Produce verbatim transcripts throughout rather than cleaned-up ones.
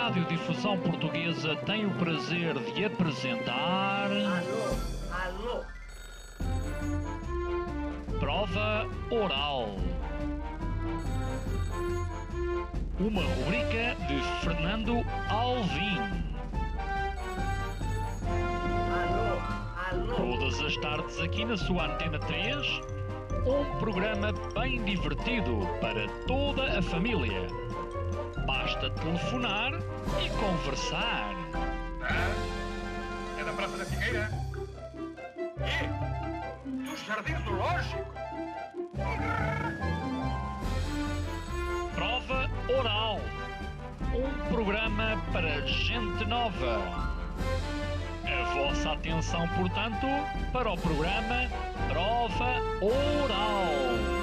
Radiodifusão Portuguesa tem o prazer de apresentar... Alô, alô. Prova Oral. Uma rubrica de Fernando Alvim. Alô, alô. Todas as tardes aqui na sua Antena três, um programa bem divertido para toda a família. Basta telefonar e conversar. Ah, é da Praça da Figueira? E? Dos Jardins Zoológicos? Prova Oral. Um programa para gente nova. A vossa atenção, portanto, para o programa Prova Oral.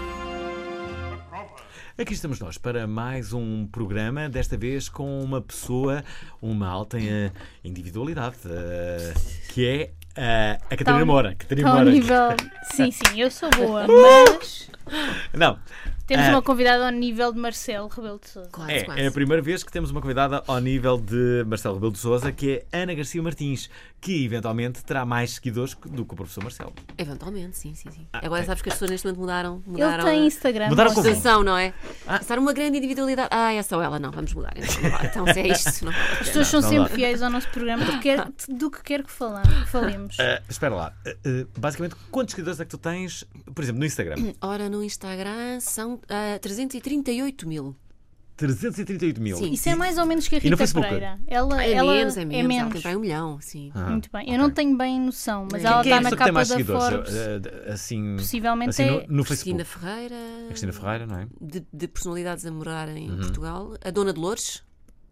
Aqui estamos nós para mais um programa, desta vez com uma pessoa, uma alta eh, individualidade, eh, que é eh, a Catarina Tá, Moura. Catarina Está ao Moura. nível... Sim, sim, eu sou boa, mas Não, temos Ah. uma convidada ao nível de Marcelo Rebelo de Sousa. Quase, é, quase. é a primeira vez que temos uma convidada ao nível de Marcelo Rebelo de Sousa, que é Ana Garcia Martins, que eventualmente terá mais seguidores do que o professor Marcelo. Eventualmente, sim, sim, sim. Ah, Agora tem. sabes que as pessoas neste momento mudaram. Ele mudaram tem a Instagram. Mudaram mostra. como? sensação, não é? Ah. Estar uma grande individualidade. Ah, é só ela, não, vamos mudar. Então, não vale. Então se é isto, não vale a As pena. pessoas são Não sempre dá. fiéis ao nosso programa do que quer, do que, quer que falam, falemos. Ah, espera lá, Ah, ah, basicamente, quantos seguidores é que tu tens, por exemplo, no Instagram? Ora, no Instagram são ah, trezentos e trinta e oito mil. trezentos e trinta e oito mil. Sim. Isso é mais ou menos que a E no Rita Facebook? Pereira. Ela, É ela menos, é menos. É Ela menos. tem para aí um milhão, sim. Ah, Muito bem. ok. Eu não tenho bem noção, mas Quem- ela Quem é está a na pessoa que tem capa mais da seguidores? Forbes. Ah, ah, assim, Possivelmente assim, é no, no Facebook. Cristina Ferreira. A Cristina Ferreira, não é? De, de personalidades a morar em Uhum. Portugal. A Dona Dolores.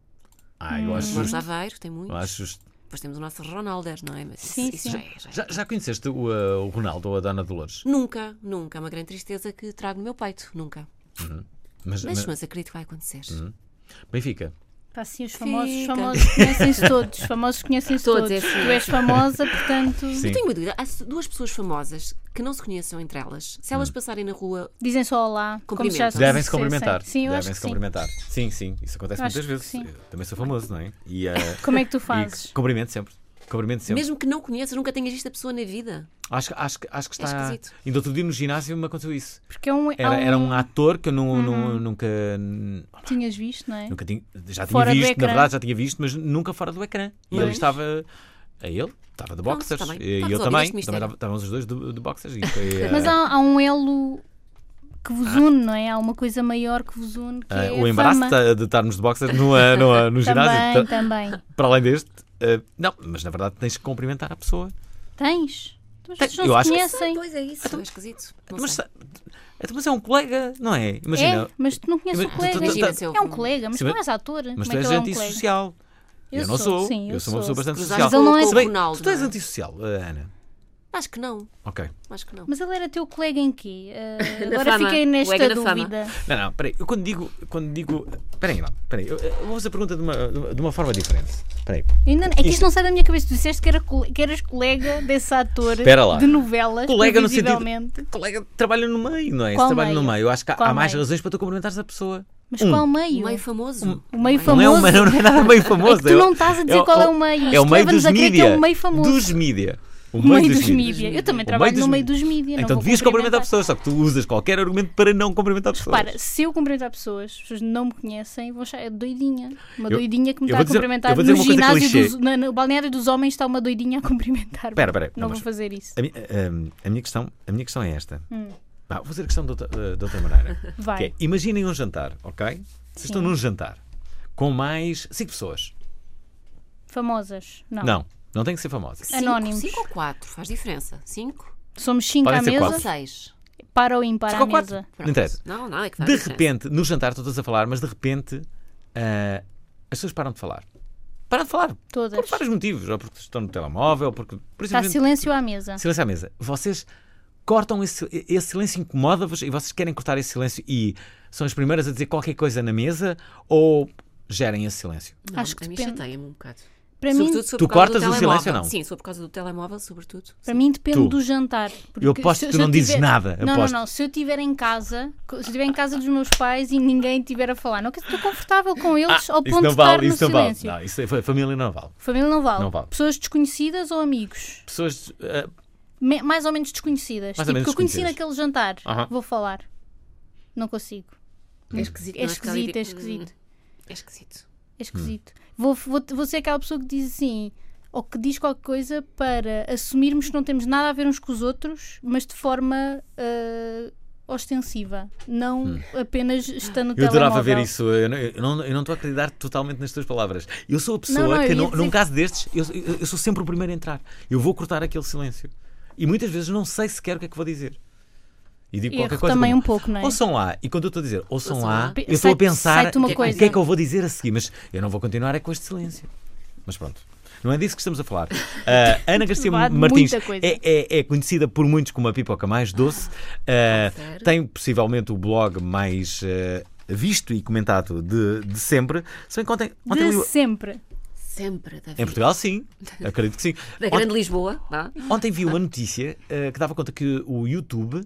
Ah, eu acho Dolores justo. Aveiro, tem muitos. Eu acho justo. Depois temos o nosso Ronalder, não é? Mas Sim, isso sim. já é. Já é. Já, já conheceste o, ah, o Ronaldo ou a Dona Dolores? Nunca, nunca. É uma grande tristeza que trago no meu peito. Nunca. Mas, Mas, mas- mas acredito que vai acontecer. Benfica. Pá, sim, os famosos, Fica. famosos conhecem-se todos. Os famosos conhecem-se Todos, todos. é assim. Tu és famosa, portanto, Sim. Eu tenho uma dúvida. Há duas pessoas famosas que não se conheçam entre elas. Se Hum. elas passarem na rua, dizem só olá. Como se já se Devem-se conhecessem. cumprimentar. Sim, eu acho Devem-se que sim. cumprimentar. Sim, sim. Isso acontece Eu acho muitas que vezes. sim. Eu também sou famoso, não é? E, ah, Como é que tu e fazes? cumprimento sempre. Cumprimento sempre. mesmo que não conheças, nunca tenhas visto a pessoa na vida. Acho, que- acho, que- acho que É está. esquisito. Ainda outro dia no ginásio me aconteceu isso. Porque é um, há Era, era um ator que eu não, não- Uhum. nunca. Tinhas visto, não é? Nunca tinha, já tinha Fora do visto, na ecrã. verdade já tinha visto, mas nunca fora do ecrã. E Mas- ele estava. A ele, estava de Pronto, boxers. está bem. e Está eu resolvido também. este Também mistério. estava- estávamos os dois de, de boxers. E foi, Mas ah, há, há um elo que vos une, não é? Há uma coisa maior que vos une, que ah, é o a embaraço fama. de, de estarmos de boxers no, ah, no, ah, no ginásio. Também, ta- também. Para além deste. ah, não, mas na verdade tens que cumprimentar a pessoa. Tens? Mas Tem- vocês eu não acho se que- conhecem. Pois é isso. É esquisito. Não Mas, sei. sa- então, mas é um colega, não é? Imagina. É, mas tu não conheces Ima- o colega. tu- tu- Imagina se eu- É um colega, mas Sim, tu mas- não és ator. Mas Como tu é que és ele é um colega? antissocial. Eu não sou, sou. sim, eu sou uma sou. pessoa bastante Cruzaste social. Mas ele não é- com Se o bem, Ronaldo, tu és não é? antissocial, ah, Ana. Acho que não. Ok. Acho que não. Mas ele era teu colega em quê? Ah, Na agora fama. fiquei nesta Colega da fama. dúvida. Não, não, peraí. Eu quando digo. Quando digo peraí, lá. Peraí. Eu, eu vou fazer a pergunta de uma, de uma forma diferente. Peraí. Ainda, é que isto Isto- não sai da minha cabeça. Tu disseste que, era, cole- que eras colega desse ator Espera lá. de novelas, Colega no sentido. previsivelmente. Colega trabalha no meio, não é? Qual Se trabalha no meio? meio. Eu acho que há, Qual há mais meio? razões para tu cumprimentares a pessoa. Mas Um. qual O meio? meio famoso. O meio Não famoso. Não é, o meio, não é nada meio famoso. É que tu não estás a dizer qual é o meio. É o Isto meio leva-nos dos a crer que mídia. é o meio famoso. Dos mídia. O O meio dos mídia. Eu também O trabalho meio no dos meio mídia. dos mídia. não Então vou devias cumprimentar cumprimentar. pessoas, só que tu usas qualquer argumento para não cumprimentar pessoas. Repara, se eu cumprimentar pessoas, as pessoas não me conhecem, vou achar é doidinha. Uma Eu- doidinha que me eu está vou a dizer- cumprimentar eu vou no dizer uma coisa ginásio, clichê. dos, na- no balneário dos homens está uma doidinha a cumprimentar. Espera, espera. Não Não, vou mas fazer isso. a, minha, a- a minha questão, a minha questão é esta. Hum. Vá, vou fazer a questão de outra, de outra maneira. Vai. Que é, imaginem um jantar, ok? Vocês Sim. estão num jantar com mais cinco pessoas. Famosas. Não. Não, não tem que ser famosa. Cinco, Anónimos. cinco ou quatro? Faz diferença. Cinco? Somos cinco Podem à ser mesa. quatro. Seis. Para ou impar Cinco à ou quatro. mesa. Não interessa. Não, não, é que faz De diferença. repente, no jantar, estão todos a falar, mas de repente ah, as pessoas param de falar. Param de falar. Todas. Por vários motivos. Ou porque estão no telemóvel, porque. Por Está exemplo, silêncio à mesa. silêncio à mesa. Vocês cortam esse, esse silêncio, incomoda-vos e vocês querem cortar esse silêncio e são as primeiras a dizer qualquer coisa na mesa ou gerem esse silêncio? Não, Acho que a mim depende. chateia-me um bocado. Para mim, Sobretudo se for Tu por causa cortas do o telemóvel. silêncio ou não? Sim, se for por causa do telemóvel, sobretudo. para mim depende Tu. do jantar. Eu aposto se- que tu se eu não dizes tiver- nada, Não, aposto. não, não. Se eu estiver em casa, se eu estiver em casa dos meus pais e ninguém estiver a falar, não que estou confortável com eles ao Ah, isso ponto não de estar vale, no isso não vale. silêncio. Não, isso é, família não vale. Família não vale. Não vale. Pessoas desconhecidas ou amigos? Pessoas. ah, Me- mais ou menos desconhecidas. Mais ou Tipo, menos que eu conheci desconhecidas. naquele jantar. Aham. Vou falar. Não consigo. É esquisito. É não Ficar ali, esquisito, é tipo, esquisito. hum, É esquisito. É esquisito. Vou, vou, vou ser aquela pessoa que diz assim, ou que diz qualquer coisa para assumirmos que não temos nada a ver uns com os outros, mas de forma ah, ostensiva. Não apenas estando no Eu telemóvel. adorava ver isso. Eu não, eu não eu não estou a acreditar totalmente nas tuas palavras. Eu sou a pessoa Não, não, eu que, ia num, dizer- num caso destes, eu, eu- eu sou sempre o primeiro a entrar. Eu vou cortar aquele silêncio. E muitas vezes não sei sequer o que é que vou dizer. E digo qualquer Erro coisa. também como, um pouco, não é? Ouçam lá. E quando eu estou a dizer ouçam Ouçam lá, lá. eu estou a Sai- pensar sai-te uma o que coisa. é que eu vou dizer a seguir. Mas eu não vou continuar é com este silêncio. Mas pronto. Não é disso que estamos a falar. Ah, Ana Garcia Vá de Martins muita coisa. é, é- é conhecida por muitos como a pipoca mais doce. Ah, sério? tem possivelmente o blog mais ah, visto e comentado de, de sempre. Se bem que ontem, ontem De li- sempre. Sempre, David. em Portugal, sim. Acredito que sim. Da Grande Lisboa, vá. Ontem vi uma notícia ah, que dava conta que o YouTube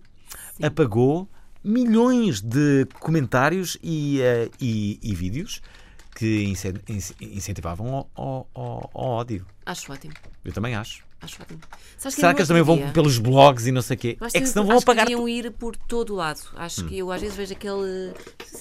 apagou milhões de comentários e, ah, e- e vídeos que incen- inc- incentivavam ao, ao- ao- ao ódio. Acho ótimo. Eu também acho. Acho ótimo. Sabes Será no que eles também outro vão dia- pelos blogs e não sei o quê? Eu acho É que que- senão vão acho apagar. que deviam ir por todo o lado. Acho que eu às vezes vejo aquele.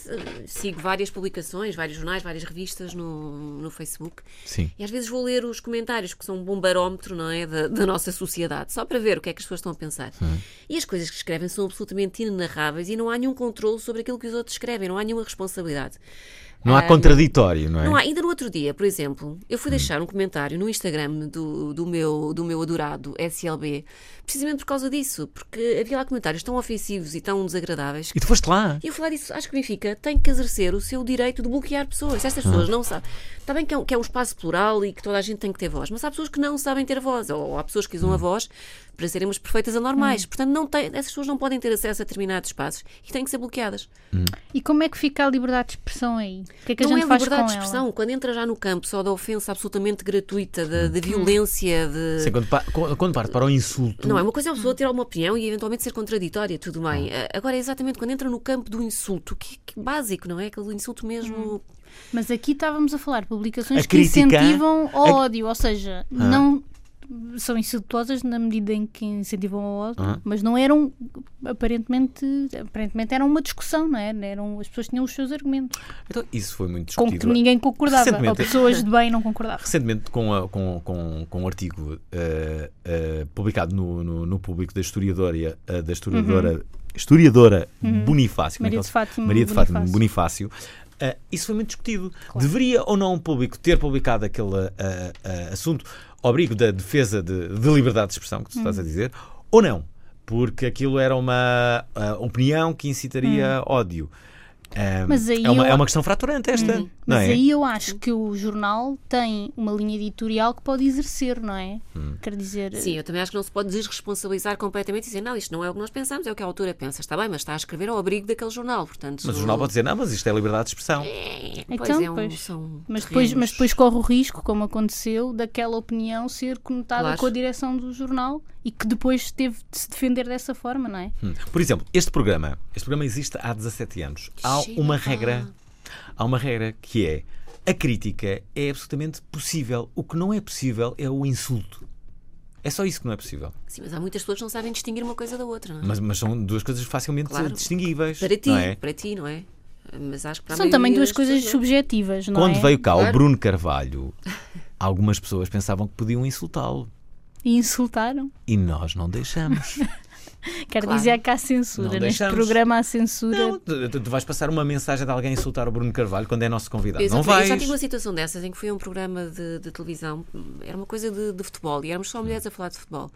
Sigo várias publicações, vários jornais, várias revistas no, no Facebook. Sim. E às vezes vou ler os comentários, que são um bom barómetro, não é? Da, da nossa sociedade, só para ver o que é que as pessoas estão a pensar. E as coisas que escrevem são absolutamente inenarráveis e não há nenhum controle sobre aquilo que os outros escrevem, não há nenhuma responsabilidade. Não há Ah, contraditório, não é? Não há. Ainda no outro dia, por exemplo, eu fui deixar um comentário no Instagram do, do, meu, do meu adorado S L B, precisamente por causa disso, porque havia lá comentários tão ofensivos e tão desagradáveis. E tu foste lá. E eu falar disso, acho que o Benfica tem que exercer o seu direito de bloquear pessoas. Estas pessoas não sabem. Está bem que é, um, que é um espaço plural e que toda a gente tem que ter voz, mas há pessoas que não sabem ter voz, ou, ou há pessoas que usam a voz para serem perfeitas anormais. Portanto, não tem, essas pessoas não podem ter acesso a determinados espaços e têm que ser bloqueadas. E como é que fica a liberdade de expressão aí? O que é que a Não gente é faz liberdade com de expressão. ela? Quando entra já no campo só da ofensa absolutamente gratuita, da, da violência, de. Sim, quando, pa- quando parte para o insulto. Não, é uma coisa é uma pessoa ter alguma opinião e eventualmente ser contraditória, tudo bem. Ah, Agora é exatamente quando entra no campo do insulto, que, que básico, não é? Aquele insulto mesmo. Mas aqui estávamos a falar de publicações A que crítica- incentivam ao a- ódio, ou seja, não são insultuosas na medida em que incentivam ao ódio, Ah. mas não eram aparentemente, aparentemente eram uma discussão, não é? Eram, as pessoas tinham os seus argumentos, Então, isso foi muito com que discutido. ninguém concordava, ou Recentemente- pessoas de bem não concordavam. Recentemente, com, a- com, com, com um artigo eh, eh, publicado no, no, no público da historiadora, eh, da historiadora, historiadora Bonifácio, como é que Maria ela de se- Fátima Maria de Fátima Bonifácio. Bonifácio. Eh, isso foi muito discutido. Deveria ou não o público ter publicado aquele eh, eh, assunto ao abrigo da defesa de, de liberdade de expressão, que tu estás a dizer, ou não? Porque aquilo era uma eh, opinião que incitaria ódio. Eh, Mas aí é, uma, eu- é uma questão fraturante esta, não Mas é? aí eu acho que o jornal tem uma linha editorial que pode exercer, não é? Quer dizer, Sim, eu também acho que não se pode desresponsabilizar completamente e dizer, não, isto não é o que nós pensamos, é o que a autora pensa. Está bem, mas está a escrever ao abrigo daquele jornal, portanto. Mas o jornal pode dizer, não, mas isto é liberdade de expressão. É, Então, pois é, um, pois. são Mas depois, terrenos. mas depois corre o risco, como aconteceu, daquela opinião ser conotada Claro. com a direção do jornal e que depois teve de se defender dessa forma, não é? Hum. Por exemplo, este programa, este programa existe há dezassete anos. Há Cheira uma a- regra, há uma regra que é a crítica é absolutamente possível. O que não é possível é o insulto. É só isso que não é possível. Sim, mas há muitas pessoas que não sabem distinguir uma coisa da outra, não é? Mas, mas são duas coisas facilmente Claro. distinguíveis. Para ti, não é? para ti, não é? Mas acho que para a São também maioria duas das coisas pessoas não. subjetivas, não Quando é? veio cá o Claro. Bruno Carvalho, algumas pessoas pensavam que podiam insultá-lo. E insultaram. E nós não deixamos. Quer Claro. dizer que há censura. Não Neste deixamos. programa há censura. Não, tu, tu- tu vais passar uma mensagem de alguém a insultar o Bruno Carvalho quando é nosso convidado. Exato, Não vais. Eu já tive uma situação dessas em que fui a um programa de, de televisão, era uma coisa de, de futebol e éramos só mulheres a falar de futebol.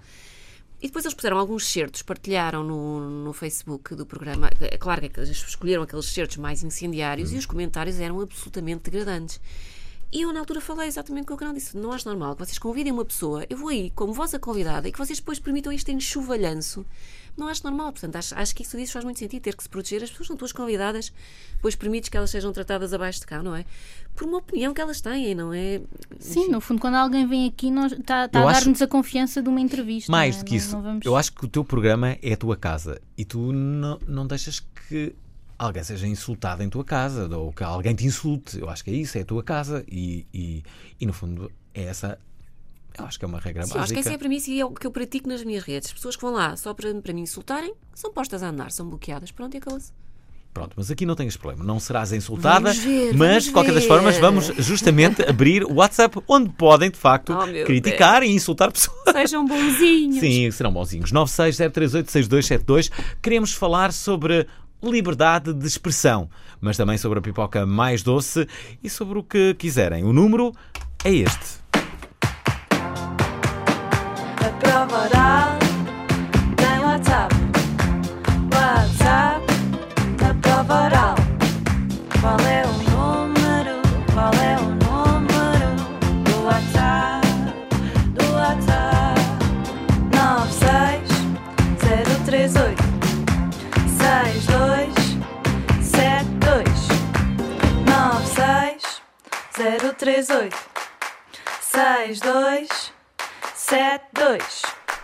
E depois eles puseram alguns certos, partilharam no, no Facebook do programa. É claro que eles escolheram aqueles certos mais incendiários e os comentários eram absolutamente degradantes. E eu na altura falei exatamente com o canal, disse, não acho normal que vocês convidem uma pessoa, eu vou aí como vossa convidada e que vocês depois permitam isto em chuvalhanço. Não acho normal, portanto, acho, acho que isso disso faz muito sentido, ter que se proteger. As pessoas são tuas convidadas, depois permites que elas sejam tratadas abaixo de cá, não é? Por uma opinião que elas têm, não é? Sim, Enfim. no fundo, quando alguém vem aqui, está tá Eu a acho- dar-nos a confiança de uma entrevista. Mais não é? do que isso, Não- não vamos- eu acho que o teu programa é a tua casa e tu não, não deixas que alguém seja insultado em tua casa ou que alguém te insulte. Eu acho que é isso, é a tua casa e, e, e no fundo é essa. Eu acho que é uma regra Sim, básica. acho que essa é a premissa e é o que eu pratico nas minhas redes. As pessoas que vão lá só para, para me insultarem são postas a andar, são bloqueadas. Pronto, e acabou-se. Pronto, mas aqui não tens problema, não serás insultada, Vamos ver, mas vamos de qualquer das ver. formas vamos justamente abrir o WhatsApp onde podem de facto Oh, meu criticar e insultar pessoas. Sejam bonzinhos. Sim, serão bonzinhos. nove seis zero três oito seis dois sete dois. Queremos falar sobre liberdade de expressão, mas também sobre a pipoca mais doce e sobre o que quiserem. O número é este. A prova oral tem WhatsApp. WhatsApp da prova oral. Qual é o número? Qual é o número do WhatsApp? Do WhatsApp? nove seis zero três oito seis dois sete dois. nove seis zero três oito seis dois sete dois.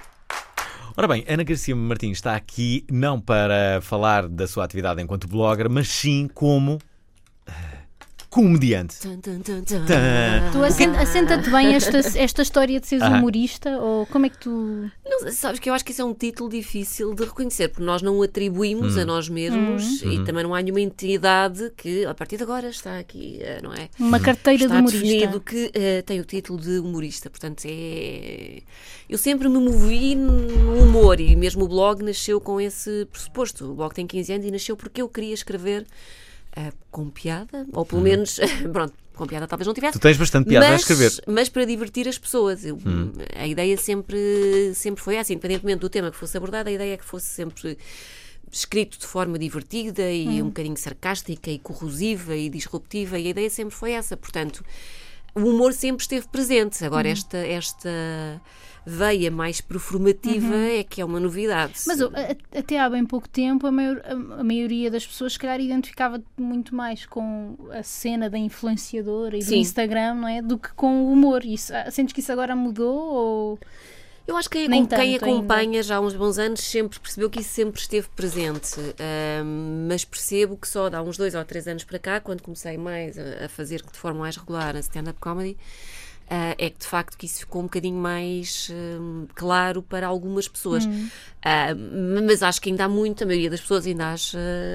Ora bem, Ana Garcia Martins está aqui não para falar da sua atividade enquanto blogger, mas sim como ah, comediante. Tum, tum, tum, tum. Tã. Tu assenta- assenta-te bem esta, esta história de seres Ah. humorista? Ou como é que tu. Não, sabes que eu acho que isso é um título difícil de reconhecer, porque nós não o atribuímos Hum. a nós mesmos e também não há nenhuma entidade que, a partir de agora, está aqui, eh, não é? Uma carteira Está de humorista? definido que eh, tem o título de humorista, portanto é... Eu sempre me movi no humor e mesmo o blog nasceu com esse pressuposto. O blog tem quinze anos e nasceu porque eu queria escrever eh, com piada, ou pelo menos, pronto, com piada talvez não tivesse. Tu tens bastante piada a mas, escrever. mas para divertir as pessoas. Eu- Hum. A ideia sempre, sempre foi essa, independentemente do tema que fosse abordado, a ideia é que fosse sempre escrito de forma divertida e um bocadinho sarcástica e corrosiva e disruptiva, e a ideia sempre foi essa. Portanto, o humor sempre esteve presente. Agora, esta, esta veia mais performativa é que é uma novidade. Mas oh, a- até há bem pouco tempo a, maior- a- a maioria das pessoas se calhar identificava muito mais com a cena da influenciadora e do Sim. Instagram, não é? Do que com o humor. Isso, ah, sentes que isso agora mudou? Ou... Eu acho que quem, Nem acom- quem tanto ainda. acompanha já há uns bons anos sempre percebeu que isso sempre esteve presente. Ahm, mas percebo que só há uns dois ou três anos para cá, quando comecei mais a, a fazer de forma mais regular a stand-up comedy, ah, é que de facto que isso ficou um bocadinho mais hum, claro para algumas pessoas. Ah, mas acho que ainda há muito, a maioria das pessoas ainda acha,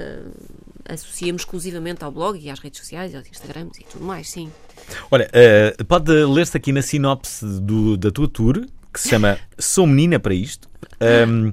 ah, associamos exclusivamente ao blog e às redes sociais, aos Instagrams e tudo mais, sim. Olha, eh, pode ler-se aqui na sinopse do- da tua tour, que se chama Sou Menina para Isto. Ahm,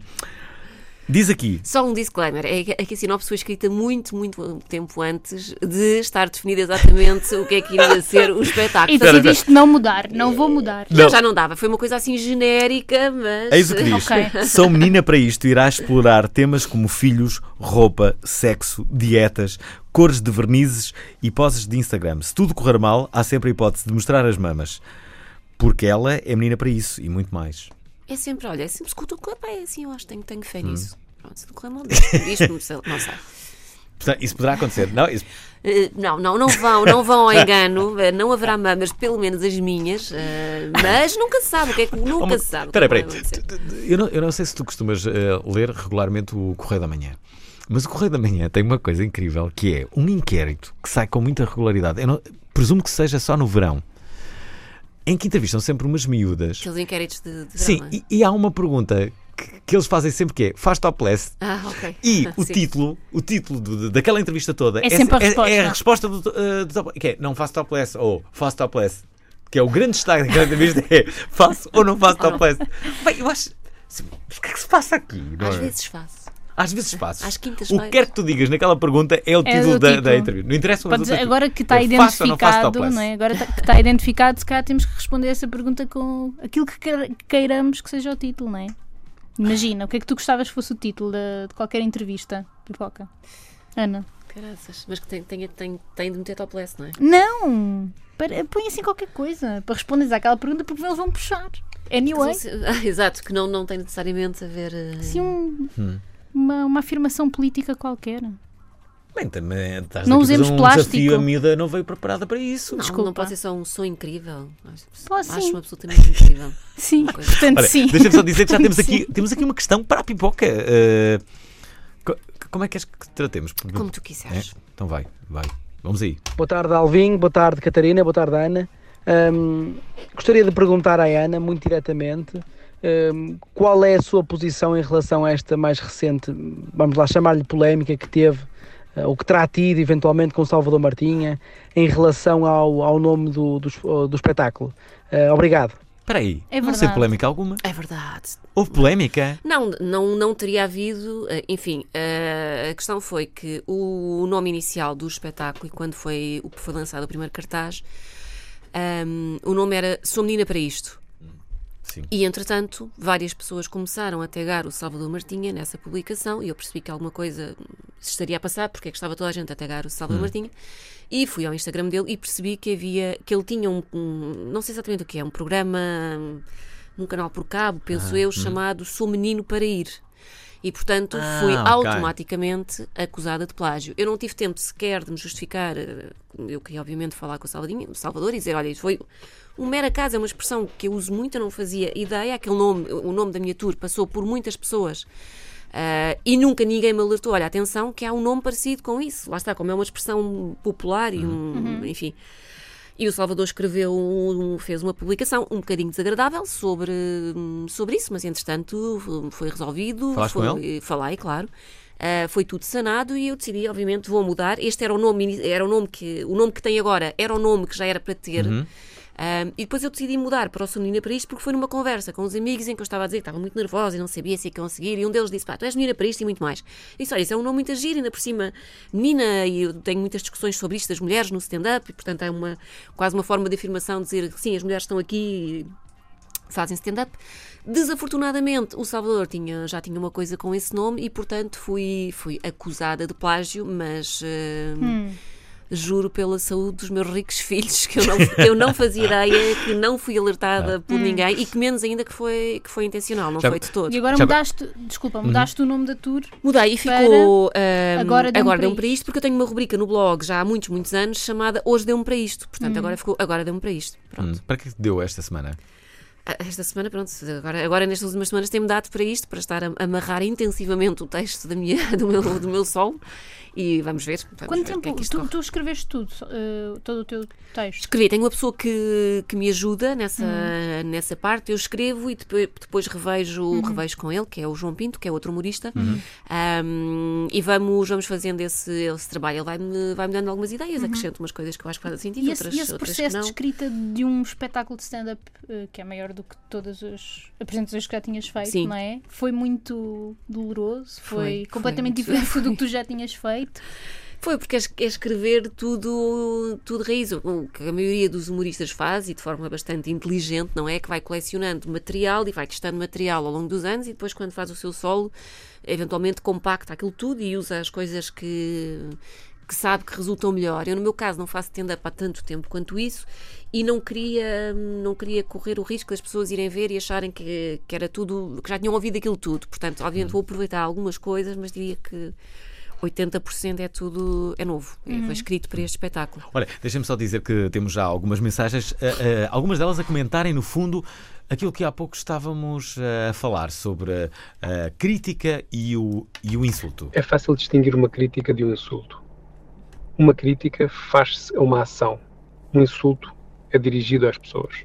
diz aqui. Só um disclaimer, é que é que a sinopse foi escrita muito, muito tempo antes de estar definido exatamente o que é que iria ser o espetáculo. E decidiste não mudar, não vou mudar. Não. Já não dava, foi uma coisa assim genérica, mas... Eis o que diz. Ok. Sou Menina para Isto irá explorar temas como filhos, roupa, sexo, dietas, cores de vernizes e poses de Instagram. Se tudo correr mal, há sempre a hipótese de mostrar as mamas. Porque ela é menina para isso e muito mais. É sempre, olha, é sempre se tudo correr bem, é assim, eu acho, tenho, tenho fé nisso. Hum. Pronto, se não correr mal, diz-me, sei lá, não sei. Portanto, isso poderá acontecer. Não, isso... Eh, não, não, não vão, não vão ao engano, eh, não haverá mamas, pelo menos as minhas, eh, mas nunca se sabe, o que é que nunca Oh, mas- se sabe. o que Espera aí, é que espera aí. vai acontecer. Eu não, eu não sei se tu costumas eh, ler regularmente o Correio da Manhã. Mas o Correio da Manhã tem uma coisa incrível, que é um inquérito que sai com muita regularidade. Eu não, presumo que seja só no verão. Em que entrevistam sempre umas miúdas. Aqueles inquéritos de, de Sim, verão, e, e há uma pergunta que, que eles fazem sempre que é: faz topless? Ah, ok. E o Sim. título, o título do- daquela entrevista toda É sempre a resposta. é a resposta do, uh, do topless. Que é: não faço topless ou faço topless. Que é o grande destaque daquela entrevista: é faço ou não faço Ou não. topless. Bem, eu acho. O que é que se passa aqui? não Às é? vezes faço. Às vezes faço. Às O quintas-feiras. que quer que tu digas naquela pergunta é o É título o da, título. da entrevista. Não interessa o Podes- resultado. agora que está Eu faço ou não faço identificado, topless? não é? Agora tá- que está identificado, se calhar temos que responder essa pergunta com aquilo que queira- queiramos que seja o título, não é? Imagina, o que é que tu gostavas que fosse o título de, de qualquer entrevista, Pipoca? Ana? Caraças. Mas que tem, tem, tem, tem de meter topless, não é? Não! Para, põe assim qualquer coisa para responderes àquela pergunta, porque eles vão puxar. Anyway. Ah, exato, que não, não tem necessariamente a ver. Uh... Assim, um, Hum. uma, uma afirmação política qualquer. Bem, também estás Não aqui a fazer usemos um plástico. desafio, a miúda não veio preparada para isso. Não, Desculpa. não pode ser só um som incrível. Pode sim. Acho absolutamente incrível. Sim, Coisa. portanto, Olha, sim. deixa-me só dizer que já temos aqui, Sim. temos aqui uma questão para a pipoca. Uh, co- como é que és que tratemos? Como tu É? quiseres. Então vai, vai. Vamos aí. Boa tarde, Alvin. Boa tarde, Catarina. Boa tarde, Ana. Hum, gostaria de perguntar à Ana, muito diretamente, hum, qual é a sua posição em relação a esta mais recente, vamos lá chamar-lhe polémica, que teve, uh, ou que terá tido eventualmente com Salvador Martinha, em relação ao, ao nome do, do, do espetáculo. Uh, obrigado. Espera aí, É não sei verdade. polémica alguma. É verdade. Houve polémica? Não, não, não teria havido. eh, Enfim, eh, a questão foi que o nome inicial do espetáculo, e quando foi, o- foi lançado o primeiro cartaz, ahm, o nome era Sou Menina para Isto. Sim. E, entretanto, várias pessoas começaram a tagar o Salvador Martinha nessa publicação e eu percebi que alguma coisa se estaria a passar, porque é que estava toda a gente a tagar o Salvador Martinha. E fui ao Instagram dele e percebi que havia, que ele tinha um, um- não sei exatamente o que é, um programa hum, num canal por cabo, penso eu, chamado Sou Menino para Ir. E, portanto, Ah, fui ok. automaticamente acusada de plágio. Eu não tive tempo sequer de me justificar. eh, Eu queria, obviamente, falar com o Salvadinho- o Salvador e dizer, olha, isso foi um mero acaso, é uma expressão que eu uso muito, eu não fazia ideia. Aquele nome, o nome da minha tour passou por muitas pessoas ah, e nunca ninguém me alertou. Olha, atenção, que há um nome parecido com isso. Lá está, como é uma expressão popular e um, enfim... E o Salvador escreveu, um- fez uma publicação um bocadinho desagradável sobre, sobre isso, mas entretanto foi resolvido. Falaste foi, com ele? Falei, claro. Ah, foi tudo sanado e eu decidi, obviamente, vou mudar. Este era o nome, ini- era o nome que o nome que tem agora, era o nome que já era para ter. Uhum. Ah, e depois eu decidi mudar para o Sou Menina para Isto porque foi numa conversa com os amigos em que eu estava a dizer que estava muito nervosa e não sabia se ia conseguir. E um deles disse: pá, tu és menina para isto e muito mais. E disse: olha, isso é um nome muito giro, ainda por cima, menina, e eu tenho muitas discussões sobre isto das mulheres no stand-up, e portanto é uma, quase uma forma de afirmação de dizer que sim, as mulheres estão aqui e fazem stand-up. Desafortunadamente, o Salvador tinha, já tinha uma coisa com esse nome e, portanto, fui, fui acusada de plágio, mas. ah, Juro pela saúde dos meus ricos filhos que eu não, que eu não fazia ideia, que não fui alertada por ninguém e que menos ainda que foi, que foi intencional, não Já- foi de todo. E agora Já- mudaste, desculpa, mudaste o nome da tour. Mudei e Para ficou. ahm, Agora Deu-me para Deu-me para isto, porque eu tenho uma rubrica no blog já há muitos, muitos anos chamada Hoje Deu-me para Isto. Portanto, agora ficou Agora Deu-me para Isto. Pronto. Hum, para que deu esta semana? Ah, Esta semana, pronto, agora, agora nestas últimas semanas tem-me dado para isto, para estar a amarrar intensivamente o texto da minha, do, meu, do meu solo e vamos ver. Vamos Quanto ver o que é tempo que isto tu, corre. tu escreveste tudo, eh, todo o teu texto? Escrevi, tenho uma pessoa que, que me ajuda nessa, nessa parte, eu escrevo e depois, depois revejo, revejo com ele, que é o João Pinto, que é outro humorista, um, e vamos, vamos fazendo esse, esse trabalho. Ele vai-me vai-me dando algumas ideias, acrescento umas coisas que eu acho que fazem sentido, E esse, outras, e esse outras que processo não. de escrita de um espetáculo de stand-up eh, que é maior do que todas as apresentações que já tinhas feito, Sim. não é? Foi muito doloroso, foi, Foi, completamente foi muito. diferente do que tu já tinhas feito. Foi porque é es- é escrever tudo, tudo raiz, o que a maioria dos humoristas faz e de forma bastante inteligente, não é? Que vai colecionando material e vai testando material ao longo dos anos e depois quando faz o seu solo, eventualmente compacta aquilo tudo e usa as coisas que, que sabe que resultam melhor. Eu no meu caso não faço stand-up há tanto tempo quanto isso e não queria, não queria correr o risco das pessoas irem ver e acharem que, que era tudo, que já tinham ouvido aquilo tudo. Portanto, obviamente vou aproveitar algumas coisas, mas diria que oitenta por cento é tudo, é novo, é, foi escrito para este espetáculo. Olha, deixa-me só dizer que temos já algumas mensagens, eh, eh, algumas delas a comentarem, no fundo, aquilo que há pouco estávamos eh, a falar sobre a, a crítica e o, e o insulto. É fácil distinguir uma crítica de um insulto. Uma crítica faz-se a uma ação. Um insulto é dirigido às pessoas.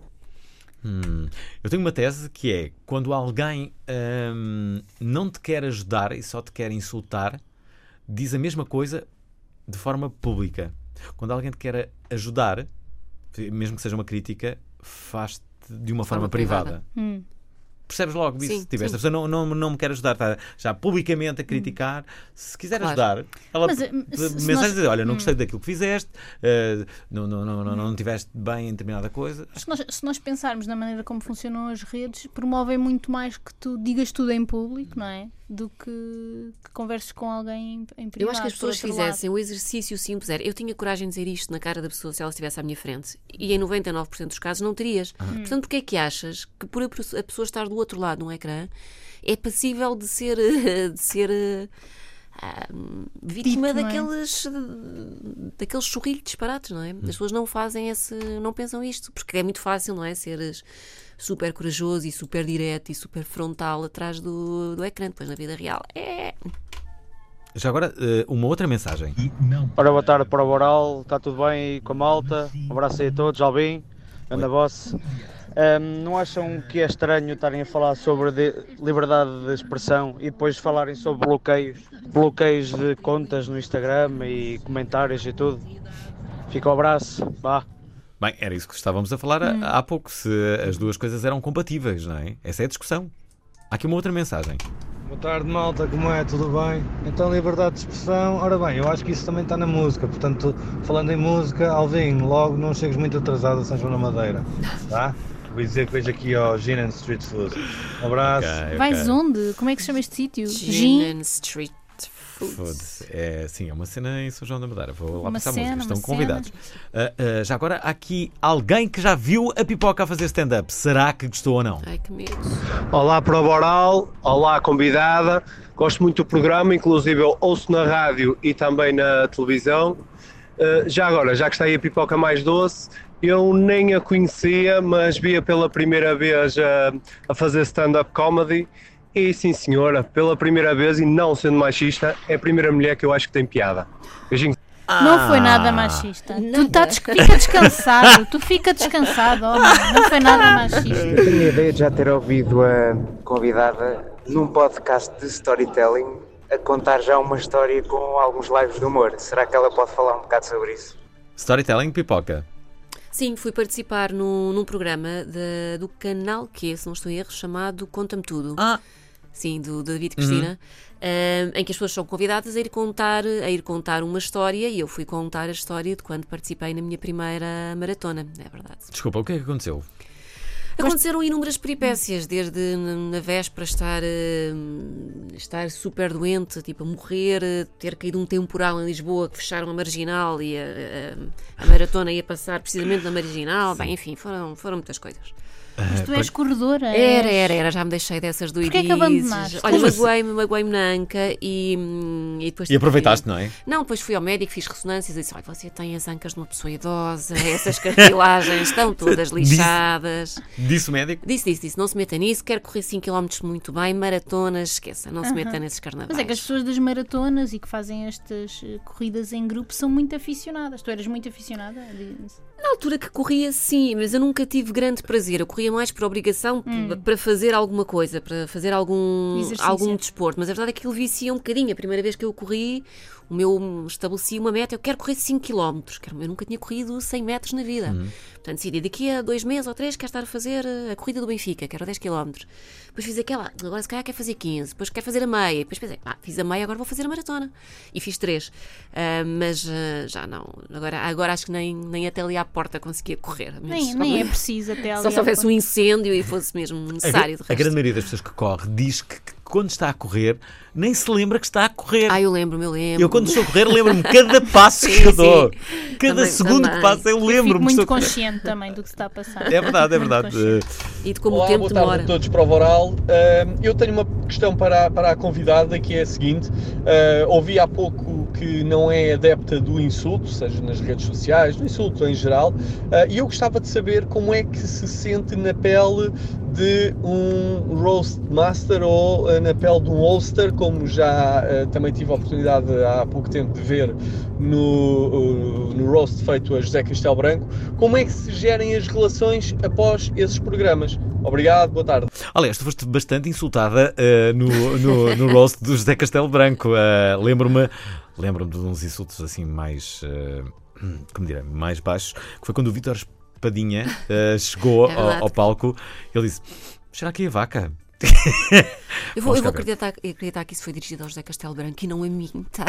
Hum, eu tenho uma tese que é, quando alguém hum, não te quer ajudar e só te quer insultar, diz a mesma coisa de forma pública. Quando alguém te quer ajudar, mesmo que seja uma crítica, faz-te de uma forma, Forma privada. privada. Hum. percebes logo isso. Sim, Tipo, sim. esta pessoa não, não, não me quer ajudar, está já publicamente a criticar. Se quiser Claro. ajudar, ela Mas, eh, de- se- se mensagem nós- dizer, olha, não Hum. gostei daquilo que fizeste, eh, não, não, não, não, não tiveste bem em determinada coisa. Se nós, se nós pensarmos na maneira como funcionam as redes, promovem muito mais que tu digas tudo em público, não é? Do que, que converses com alguém em, em privado. Eu acho que as por pessoas outro lado. fizessem o exercício simples. Era, eu tinha coragem de dizer isto na cara da pessoa se ela estivesse à minha frente. E em noventa e nove por cento dos casos não terias. Portanto, porque é que achas que por a pe- a pessoa estar do outro lado no ecrã é passível de ser, de ser ah, vítima Dito, não é? daqueles, daqueles chorrilhos disparates, não é? As pessoas não fazem esse, não pensam isto, porque é muito fácil, não é? Seres super corajoso e super direto e super frontal atrás do, do ecrã, depois na vida real. É. Já agora, eh, uma outra mensagem. Ora, boa tarde para o Boral, está tudo bem aí com a malta? Um abraço aí a todos, Alvin, anda boss. Ahm, não acham que é estranho estarem a falar sobre de- liberdade de expressão e depois falarem sobre bloqueios, bloqueios de contas no Instagram e comentários e tudo? Fica o abraço, vá. Bem, era isso que estávamos a falar há- há pouco, se as duas coisas eram compatíveis, não é? Essa é a discussão. Há aqui uma outra mensagem. Boa tarde, malta, como é? Tudo bem? Então, liberdade de expressão, ora bem, eu acho que isso também está na música, portanto, falando em música, Alvin, logo não chegues muito atrasado a São João da Madeira, tá? Vou dizer que vejo aqui ao Gin and Street Food. Um abraço. Ok, Vais ok. onde? Como é que se chama este sítio? Gin and Street Foods. Foda-se. É, sim, é uma cena em São João da Madeira. Vou lá Uma passar cena, música. Estão uma convidados. Ah, ah, já agora, há aqui alguém que já viu a Pipoca a fazer stand-up. Será que gostou ou não? Ai, que medo. Olá para o Boral, olá convidada, gosto muito do programa, inclusive eu ouço na rádio e também na televisão. Uh, já agora, já que está aí a Pipoca Mais Doce, eu nem a conhecia, mas via pela primeira vez a, a fazer stand-up comedy e sim senhora, pela primeira vez e não sendo machista, é a primeira mulher que eu acho que tem piada. Beijinho. Não foi nada machista. Tu tá des- fica descansado. Tu fica descansado, homem. Não foi nada machista. Eu tenho a ideia de já ter ouvido a convidada num podcast de storytelling a contar já uma história com alguns lives de humor. Será que ela pode falar um bocado sobre isso? Storytelling Pipoca. Sim, fui participar num, num programa de- do canal Q, se não estou em erro, chamado Conta-me Tudo. Ah! Sim, do David Cristina, eh, em que as pessoas são convidadas a ir, contar, a ir contar uma história e eu fui contar a história de quando participei na minha primeira maratona, é verdade. Desculpa, o que é que aconteceu? Aconteceram inúmeras peripécias, desde na na véspera estar, eh, estar super doente, tipo a morrer, eh, ter caído um temporal em Lisboa que fecharam a Marginal e a, a- a maratona ia passar precisamente na Marginal, bem, enfim, foram, foram muitas coisas. Mas tu és corredora. Era, és- era, era, já me deixei dessas doidices. Porquê é que abandonaste? Olha, Como assim? magoei-me, magoei-me na anca e, hum, e depois... E aproveitaste, não é? Não, depois fui ao médico, fiz ressonâncias e disse, olha, você tem as ancas de uma pessoa idosa, essas cartilagens estão todas Disse- lixadas. Disse o médico? Disse, disse, disse, não se meta nisso, quero correr cinco quilómetros muito bem, maratonas, esqueça, não se meta Aham. nesses carnavais. Mas é que as pessoas das maratonas e que fazem estas eh, corridas em grupo são muito aficionadas. Tu eras muito aficionada? Na altura que corria, sim, mas eu nunca tive grande prazer. Eu corria mais por obrigação, p- para fazer alguma coisa, para fazer algum, Exercício. algum desporto. Mas a verdade é que aquilo vicia um bocadinho. A primeira vez que eu corri, o meu estabeleci uma meta, eu quero correr cinco quilómetros. Eu nunca tinha corrido cem metros na vida. Portanto, decidi, daqui a dois meses ou três quero estar a fazer a corrida do Benfica, que era dez quilómetros. Depois fiz aquela, agora se calhar quero fazer quinze, depois quero fazer a meia. Depois pensei, ah, fiz a meia, agora vou fazer a maratona. E fiz três. Ah, mas ah, já não. Agora, agora acho que nem, nem até ali à porta conseguia correr. Mas Nem, só- nem é preciso até ali. Só se à houvesse porta. um incêndio e fosse mesmo A, necessário. gra- de a grande resto. maioria das pessoas que corre diz que, que quando está a correr nem se lembra que está a correr. Ah, eu lembro-me, eu lembro. Eu quando estou a correr lembro-me cada passo Sim, que eu dou. sim. Cada Também- segundo também. que passa eu Eu lembro-me fico que muito estou a correr. consciente também do que se está a passar. É verdade, é Muito verdade. consciente. E de como Olá, o tempo boa tarde demora. a todos para o Voral. Uh, eu tenho uma questão para, para a convidada, que é a seguinte. Uh, ouvi há pouco que não é adepta do insulto, seja nas redes sociais, do insulto em geral, uh, e eu gostava de saber como é que se sente na pele de um roast master ou uh, na pele de um holster, como já uh, também tive a oportunidade há pouco tempo de ver no, uh, no roast feito a José Castelo Branco. Como é que se gerem as relações após esses programas? Obrigado, boa tarde. Aliás, tu foste bastante insultada uh, no, no, no roast do José Castelo Branco. Uh, lembro-me, lembro-me de uns insultos assim mais, uh, como direi, mais baixos, que foi quando o Vítor Espadinha uh, chegou É ao, verdade. ao palco. Ele disse: Será que é a vaca? Eu vou, Vamos eu vou cá ver. acreditar, acreditar que isso foi dirigido ao José Castelo Branco e não a mim, tá?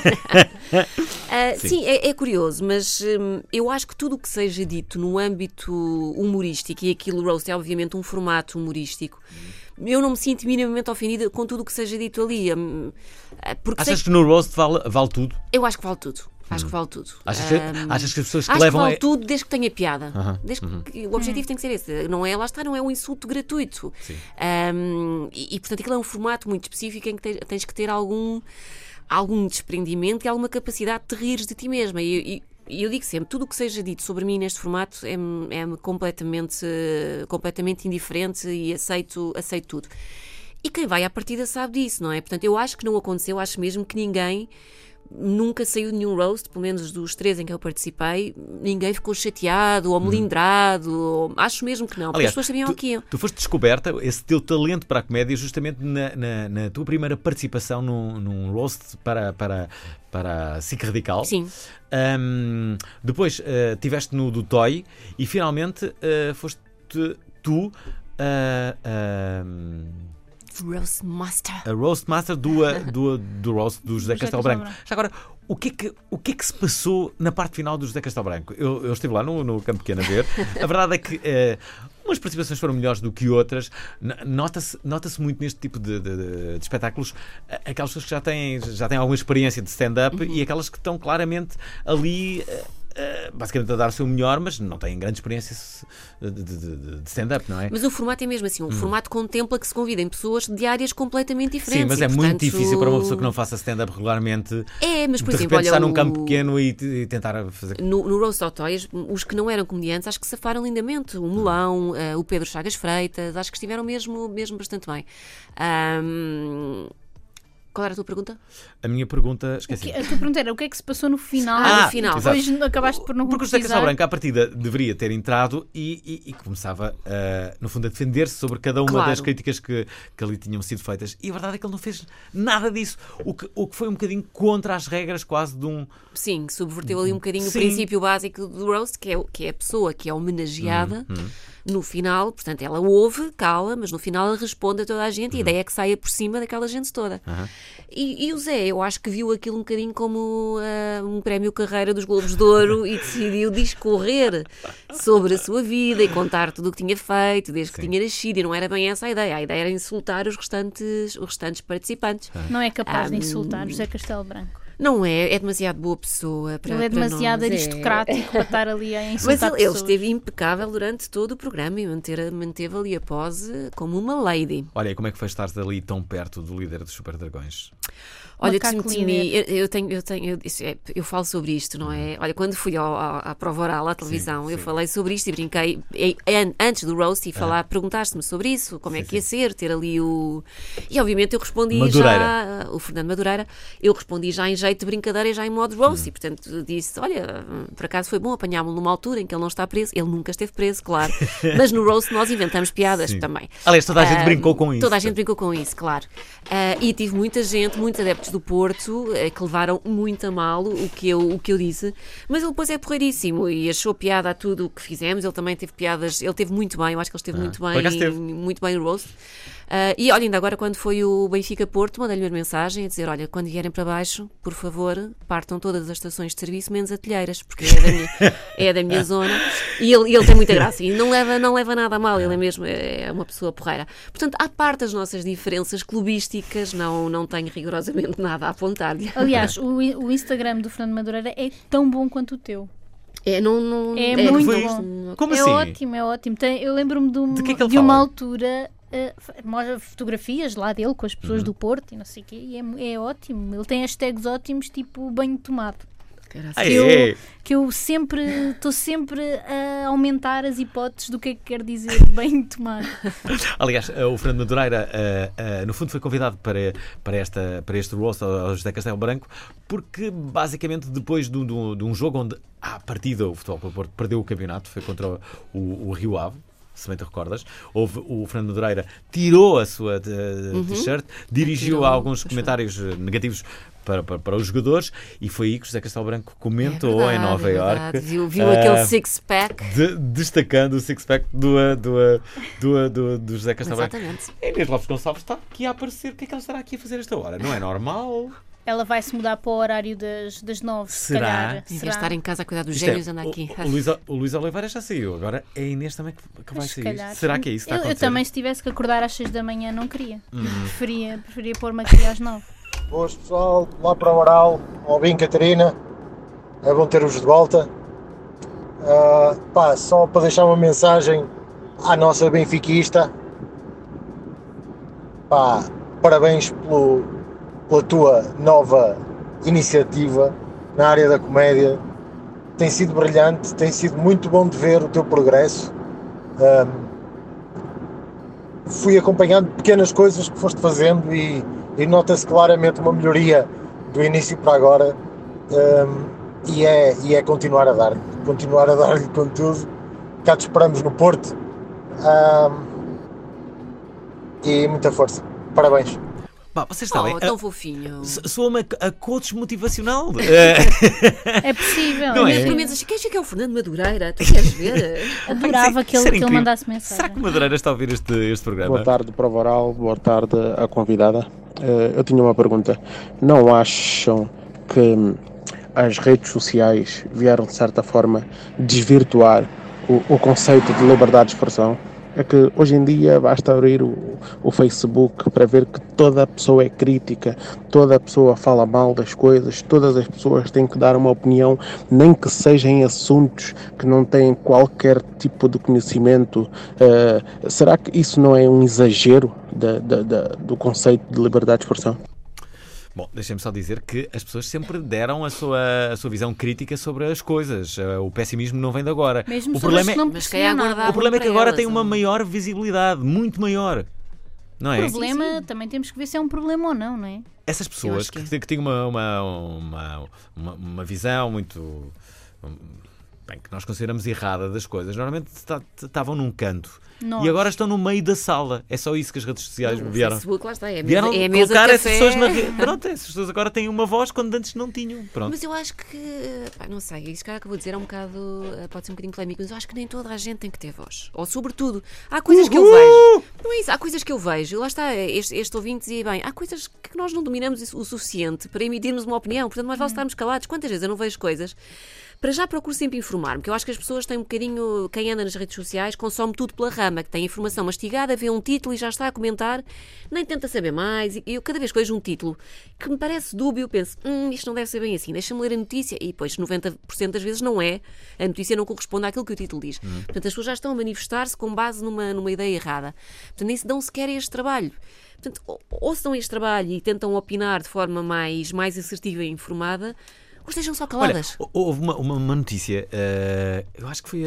uh, Sim. sim, é, é curioso, mas hum, eu acho que tudo o que seja dito no âmbito humorístico, e aquilo, roast, é obviamente um formato humorístico, eu não me sinto minimamente ofendida com tudo o que seja dito ali. hum, Porque Achas sei- que no roast vale, vale tudo? Eu acho que vale tudo. Acho que vale tudo. Achas que, Hum, achas que as pessoas que acho levam que vale a... tudo desde que tenha piada. Aham, Desde uhum. que, o objetivo tem que ser esse. Não é, lá está, não é um insulto gratuito. Sim. Hum, e, e, portanto, aquilo é um formato muito específico em que tens, tens que ter algum, algum desprendimento e alguma capacidade de te rires de ti mesma. E, e, e eu digo sempre, tudo o que seja dito sobre mim neste formato é-me é-me completamente, eh, completamente indiferente e aceito, aceito tudo. E quem vai à partida sabe disso, não é? Portanto, eu acho que não aconteceu, acho mesmo que ninguém nunca saiu de nenhum roast, pelo menos dos três em que eu participei, ninguém ficou chateado ou melindrado. Ou... Acho mesmo que não, porque Aliás, as pessoas sabiam tu, o que iam. tu foste descoberta, esse teu talento para a comédia, justamente na, na, na tua primeira participação num, num roast para, para, para a SIC Radical. Sim. Um, depois uh, tiveste no do Toy e finalmente uh, foste tu uh, um, Roast Master. a Roast Master do, uh, do, do Roast do José José Castelo Castelo Branco. Branco. Já agora, o que, é que, o que é que se passou na parte final do José Castelo Branco? Eu, eu estive lá no, no Campo Pequeno a ver. A verdade é que uh, umas participações foram melhores do que outras. N- Nota-se, nota-se muito neste tipo de, de, de- de espetáculos uh, aquelas pessoas que já têm, já têm alguma experiência de stand-up Uhum. e aquelas que estão claramente ali. Uh, Uh, basicamente a dar o seu melhor, mas não têm grande experiência de, de- de- de stand-up, não é? Mas o formato é mesmo assim, o Hum. formato contempla que se convidem pessoas de áreas completamente diferentes. Sim, mas e, é muito portanto, difícil para uma pessoa que não faça stand-up regularmente É, mas por de exemplo, repente olha, estar num o- campo pequeno e, e tentar fazer. No, no Roast of Toys, os que não eram comediantes acho que safaram lindamente. O Melão, eh, o Pedro Chagas Freitas, acho que estiveram mesmo, mesmo bastante bem. Ahm, Qual era a tua pergunta? A minha pergunta, O esqueci. que- A tua pergunta era o que é que se passou no final? Ah, no final. Depois acabaste por não Porque o José concretizar. Castelo Branco, à partida, deveria ter entrado e, e- e começava, uh, no fundo, a defender-se sobre cada uma Claro. das críticas que, que ali tinham sido feitas. E a verdade é que ele não fez nada disso. O que, o que foi um bocadinho contra as regras, quase de um. Sim, subverteu ali um bocadinho Sim. o princípio básico do roast, que é, o- que é a pessoa que é homenageada Hum, hum. no final. Portanto, ela ouve, cala, mas no final ela responde a toda a gente e a ideia é que saia por cima daquela gente toda. Aham. E, e o Zé, eu acho que viu aquilo um bocadinho como ah, um prémio carreira dos Globos de Ouro e decidiu discorrer sobre a sua vida e contar tudo o que tinha feito desde que Sim. tinha nascido. E não era bem essa a ideia. A ideia era insultar os restantes, os restantes participantes. Não é capaz de Ah, insultar José Castelo Branco. Não é, é demasiado boa pessoa para Ele é para demasiado nós, é. aristocrático para estar ali a Mas insultar ele, ele pessoas. esteve impecável durante todo o programa e manter, manteve ali a pose como uma lady. Olha, e como é que foi estar ali tão perto do líder dos Super Dragões? Olha, Macaco to, to me, líder. eu, eu tenho, eu tenho, eu, isso é- eu falo sobre isto, não é? Olha, quando fui ao, ao- à prova oral à televisão, Sim, eu sim. falei sobre isto e brinquei e- an- antes do roast e falar, perguntaste-me sobre isso, como é Sim, que ia ser, ter ali o. E obviamente eu respondi Madureira. já, o Fernando Madureira, eu respondi já em jeito de brincadeira e já em modo roast, e portanto disse: olha, por acaso foi bom apanhámo-lo numa altura em que ele não está preso, ele nunca esteve preso, claro, mas no roast nós inventamos piadas Sim. também. Aliás, toda a gente Ah, brincou com isso. Toda a gente brincou com isso, claro. Ah, e tive muita gente, muitos adeptos do Porto, eh, que levaram muito a mal o que, eu, o que eu disse, mas ele depois é porreiríssimo e achou piada a tudo o que fizemos. Ele também teve piadas, ele teve muito bem, eu acho que ele esteve Ah, muito por acaso bem, esteve. muito bem no roast. Ah, e olha, ainda agora quando foi o Benfica-Porto, mandei-lhe uma mensagem a dizer: olha, quando vierem para baixo, por favor, partam todas as estações de serviço, menos Atelheiras, porque é da minha, é da minha zona. E ele, ele tem muita graça e não leva, não leva nada a mal, ele é mesmo é uma pessoa porreira. Portanto, à parte das nossas diferenças clubísticas, não, não tenho rigorosamente nada a apontar-lhe. Aliás, o, o Instagram do Fernando Madureira é tão bom quanto o teu. É, não, não, É, é muito foi bom. Como é assim? ótimo, é ótimo. Tem- eu lembro-me de, um- De que é que ele de uma fala? altura, eh, mostra fotografias lá dele com as pessoas Uhum. do Porto e não sei o quê, e é, mu- é ótimo. Ele tem hashtags ótimos, tipo banho tomado. Ah, Que eu, é? que eu sempre estou sempre a aumentar as hipóteses do que é que quer dizer banho tomado. Aliás, eh, o Fernando Madureira, eh, eh, no fundo, foi convidado para, para, esta, para este roast ao ao José Castelo Branco, porque basicamente depois de, um- de um- de um jogo onde, à partida, o Futebol Clube do Porto perdeu o campeonato, foi contra o, o Rio Ave, se bem te recordas. Houve, o Fernando Madureira tirou a sua uh, Uhum. t-shirt, dirigiu Tirou, alguns pois comentários uh, negativos para, para, para os jogadores, e foi aí que José Castelo Branco comentou É verdade, em Nova é Iorque, verdade. Viu, viu uh, aquele six-pack. de- destacando o six-pack do, uh, do, uh, do, uh, do, do José Castelo Branco. Exatamente. A Inês Lopes Gonçalves está aqui a aparecer. O que é que ela estará aqui a fazer esta hora? Não é normal? Ela vai se mudar para o horário das, das nove, se Será? calhar. Em vez de Será? estar em casa a cuidar dos Isto é, gêmeos, anda aqui. O, o, Luís, o Luís Oliveira já saiu, agora é a Inês também que, que vai Mas se sair. calhar. Será que é isso que está a eu, eu acontecer? também, se tivesse que acordar às seis da manhã, não queria. Hum. Preferia, preferia pôr-me aqui às nove. Boas pessoal, lá para o Oral, Albim, Catarina, é bom ter-vos de volta. Ah, pá, só para deixar uma mensagem à nossa benfiquista, pá, parabéns pelo, pela tua nova iniciativa na área da comédia, tem sido brilhante, tem sido muito bom de ver o teu progresso. Ah, fui acompanhando pequenas coisas que foste fazendo e e nota-se claramente uma melhoria do início para agora, um, e, é, e é continuar a dar continuar a dar-lhe com tudo. Cá te esperamos no Porto, um, e muita força, parabéns. Pá, vocês sabem, Oh, tão fofinho. soa-me a, a coach motivacional. É possível. Não é? Pelo menos, quem é que é o Fernando Madureira? Tu queres ver? Adorava que ele, que ele mandasse mensagem. Será que Madureira está a ouvir este, este programa? Boa tarde, Prova Oral. Boa tarde à convidada. Eh, eu tinha uma pergunta. Não acham que hum, as redes sociais vieram, de certa forma, desvirtuar o, o conceito de liberdade de expressão? É que hoje em dia basta abrir o, o Facebook para ver que toda a pessoa é crítica, toda a pessoa fala mal das coisas, todas as pessoas têm que dar uma opinião, nem que sejam em assuntos que não têm qualquer tipo de conhecimento. Uh, será que isso não é um exagero da, da, da, do conceito de liberdade de expressão? Bom, deixem-me só dizer que as pessoas sempre deram a sua, a sua visão crítica sobre as coisas. O pessimismo não vem de agora. Mesmo o problema é, não Mas quem aguardava o problema é que para agora elas, tem uma não? maior visibilidade, muito maior. Não é? O problema, também temos que ver se é um problema ou não, não é? Essas pessoas que, que, que têm uma, uma, uma, uma, uma visão muito... Bem, que nós consideramos errada das coisas, normalmente estavam num canto. Nós. E agora estão no meio da sala. É só isso que as redes sociais No vieram. Facebook, lá está, é a mesa- vieram é a mesa colocar de essas café. pessoas na rede. Pronto, essas pessoas agora têm uma voz quando antes não tinham. Pronto. Mas eu acho que, pá, não sei, isso que eu vou dizer é um bocado, pode ser um bocadinho polémico, mas eu acho que nem toda a gente tem que ter voz. Ou sobretudo, há coisas que eu vejo. Não é isso, há coisas que eu vejo. Lá está, este, este ouvinte dizia bem, há coisas que nós não dominamos o suficiente para emitirmos uma opinião, portanto, mais vale estarmos calados. Quantas vezes eu não vejo coisas? Para já procuro sempre informar-me, porque eu acho que as pessoas têm um bocadinho, quem anda nas redes sociais consome tudo pela rama, que tem informação mastigada, vê um título e já está a comentar, nem tenta saber mais. E eu cada vez que vejo um título que me parece dúbio, penso, hum, isto não deve ser bem assim, deixa-me ler a notícia, e depois noventa por cento das vezes não é, a notícia não corresponde àquilo que o título diz. Hum. Portanto, as pessoas já estão a manifestar-se com base numa, numa ideia errada. Portanto, nem se dão sequer este trabalho. Portanto, ou, ou se dão este trabalho e tentam opinar de forma mais, mais assertiva e informada, ou estejam só caladas. Olha, houve uma, uma, uma notícia, uh, eu acho que foi a,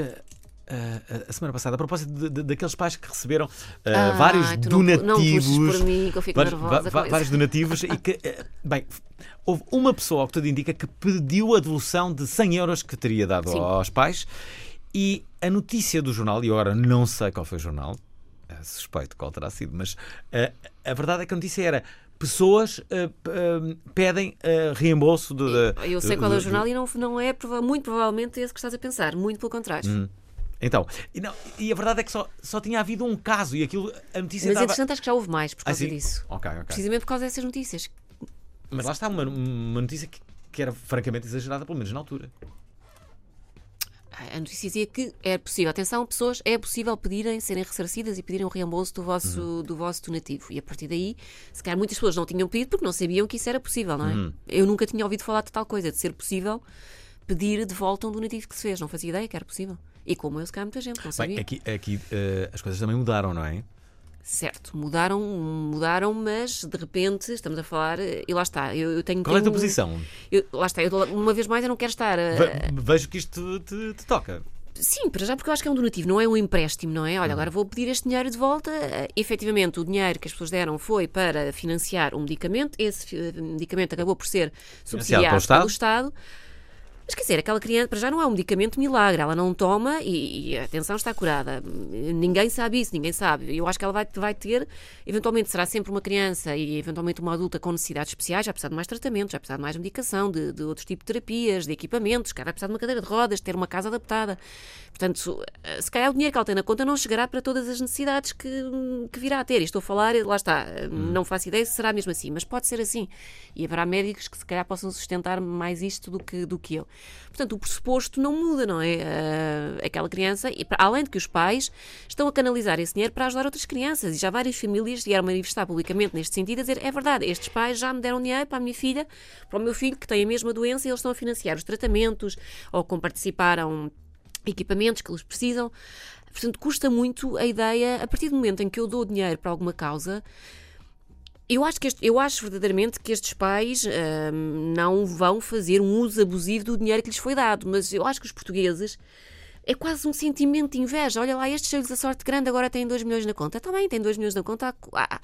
a, a semana passada, a propósito de, de, daqueles pais que receberam uh, Ah, vários tu não- donativos. não puxes por mim, que eu fico vários, nervosa com va- isso. vários donativos e que, uh, bem, houve uma pessoa, ao que tudo indica, que pediu a devolução de cem euros que teria dado Sim. aos pais, e a notícia do jornal, e agora não sei qual foi o jornal, uh, suspeito qual terá sido, mas uh, a verdade é que a notícia era: pessoas uh, uh, pedem uh, reembolso de, de, Eu sei de- qual é o de- jornal e não, não é prova- muito provavelmente esse que estás a pensar, muito pelo contrário. Hum. Então, e, não, e a verdade é que só, só tinha havido um caso e aquilo, a notícia Mas estava... entretanto acho que já houve mais por Ah, causa sim? disso. Ok, ok. Precisamente por causa dessas notícias. Mas lá está uma, uma notícia que, que era francamente exagerada, pelo menos na altura. A notícia dizia que é possível, atenção, pessoas, é possível pedirem, serem ressarcidas e pedirem um reembolso do vosso, Uhum. do vosso donativo. E a partir daí, se calhar muitas pessoas não tinham pedido porque não sabiam que isso era possível, não é? Uhum. Eu nunca tinha ouvido falar de tal coisa, de ser possível pedir de volta um donativo que se fez. Não fazia ideia que era possível. E como eu, se calhar muita gente não sabia. Bem, aqui, aqui uh, as coisas também mudaram, não é? Certo, mudaram, mudaram, mas de repente estamos a falar, e lá está, eu, eu tenho... Qual é a tua tenho- posição? eu- lá está, eu, uma vez mais eu não quero estar... a- Ve- Vejo que isto te, te toca. Sim, para já porque eu acho que é um donativo, não é um empréstimo, não é? Olha, agora vou pedir este dinheiro de volta. Uh, efetivamente, o dinheiro que as pessoas deram foi para financiar um medicamento. Esse uh, medicamento acabou por ser subsidiado pelo Estado. pelo Estado. Mas quer dizer, aquela criança, para já não é um medicamento milagre, ela não toma e, e atenção, está curada. Ninguém sabe isso, ninguém sabe. Eu acho que ela vai, vai ter, eventualmente será sempre uma criança e eventualmente uma adulta com necessidades especiais, já precisa de mais tratamentos, já precisa de mais medicação, de, de outros tipos de terapias, de equipamentos, vai precisar de uma cadeira de rodas, de ter uma casa adaptada. Portanto, se calhar o dinheiro que ela tem na conta não chegará para todas as necessidades que, que virá a ter. E estou a falar, lá está, hum. não faço ideia se será mesmo assim, mas pode ser assim. E haverá médicos que se calhar possam sustentar mais isto do que, do que eu. Portanto, o pressuposto não muda, não é? Uh, aquela criança, e, além de que os pais estão a canalizar esse dinheiro para ajudar outras crianças, e já várias famílias vieram manifestar publicamente neste sentido, a dizer, é verdade, estes pais já me deram dinheiro para a minha filha, para o meu filho que tem a mesma doença, e eles estão a financiar os tratamentos, ou como participaram equipamentos que eles precisam. Portanto, custa muito a ideia, a partir do momento em que eu dou dinheiro para alguma causa, eu acho, que este, eu acho verdadeiramente que estes pais hum, não vão fazer um uso abusivo do dinheiro que lhes foi dado, mas eu acho que os portugueses é quase um sentimento de inveja. Olha lá, estes cheios a sorte grande agora têm dois milhões na conta. Também tem dois milhões na conta à, à,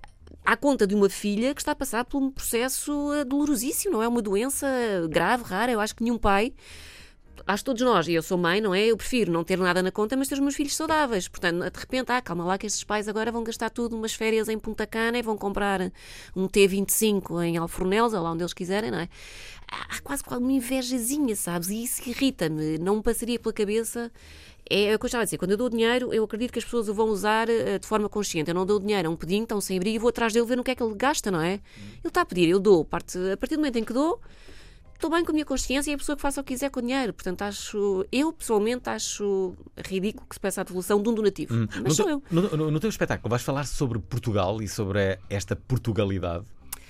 à conta de uma filha que está a passar por um processo dolorosíssimo, não é? Uma doença grave, rara. Eu acho que nenhum pai... Acho que todos nós, e eu sou mãe, não é? Eu prefiro não ter nada na conta, mas ter os meus filhos saudáveis. Portanto, de repente, ah, calma lá que estes pais agora vão gastar tudo umas férias em Punta Cana e vão comprar um T vinte e cinco em Alfornelos, ou lá onde eles quiserem, não é? Há quase uma invejazinha, sabes? E isso irrita-me. Não me passaria pela cabeça... É o que eu estava a dizer, quando eu dou dinheiro, eu acredito que as pessoas o vão usar uh, de forma consciente. Eu não dou dinheiro a um pedinho, está um sem-abrigo, e vou atrás dele ver no que é que ele gasta, não é? Ele está a pedir, eu dou. Parte, a partir do momento em que dou... Estou bem com a minha consciência e a pessoa que faça o que quiser com o dinheiro. Portanto, acho, eu pessoalmente acho ridículo que se peça a devolução de um donativo. Hum. Mas no sou teu, eu. No, no, no teu espetáculo vais falar sobre Portugal e sobre esta Portugalidade?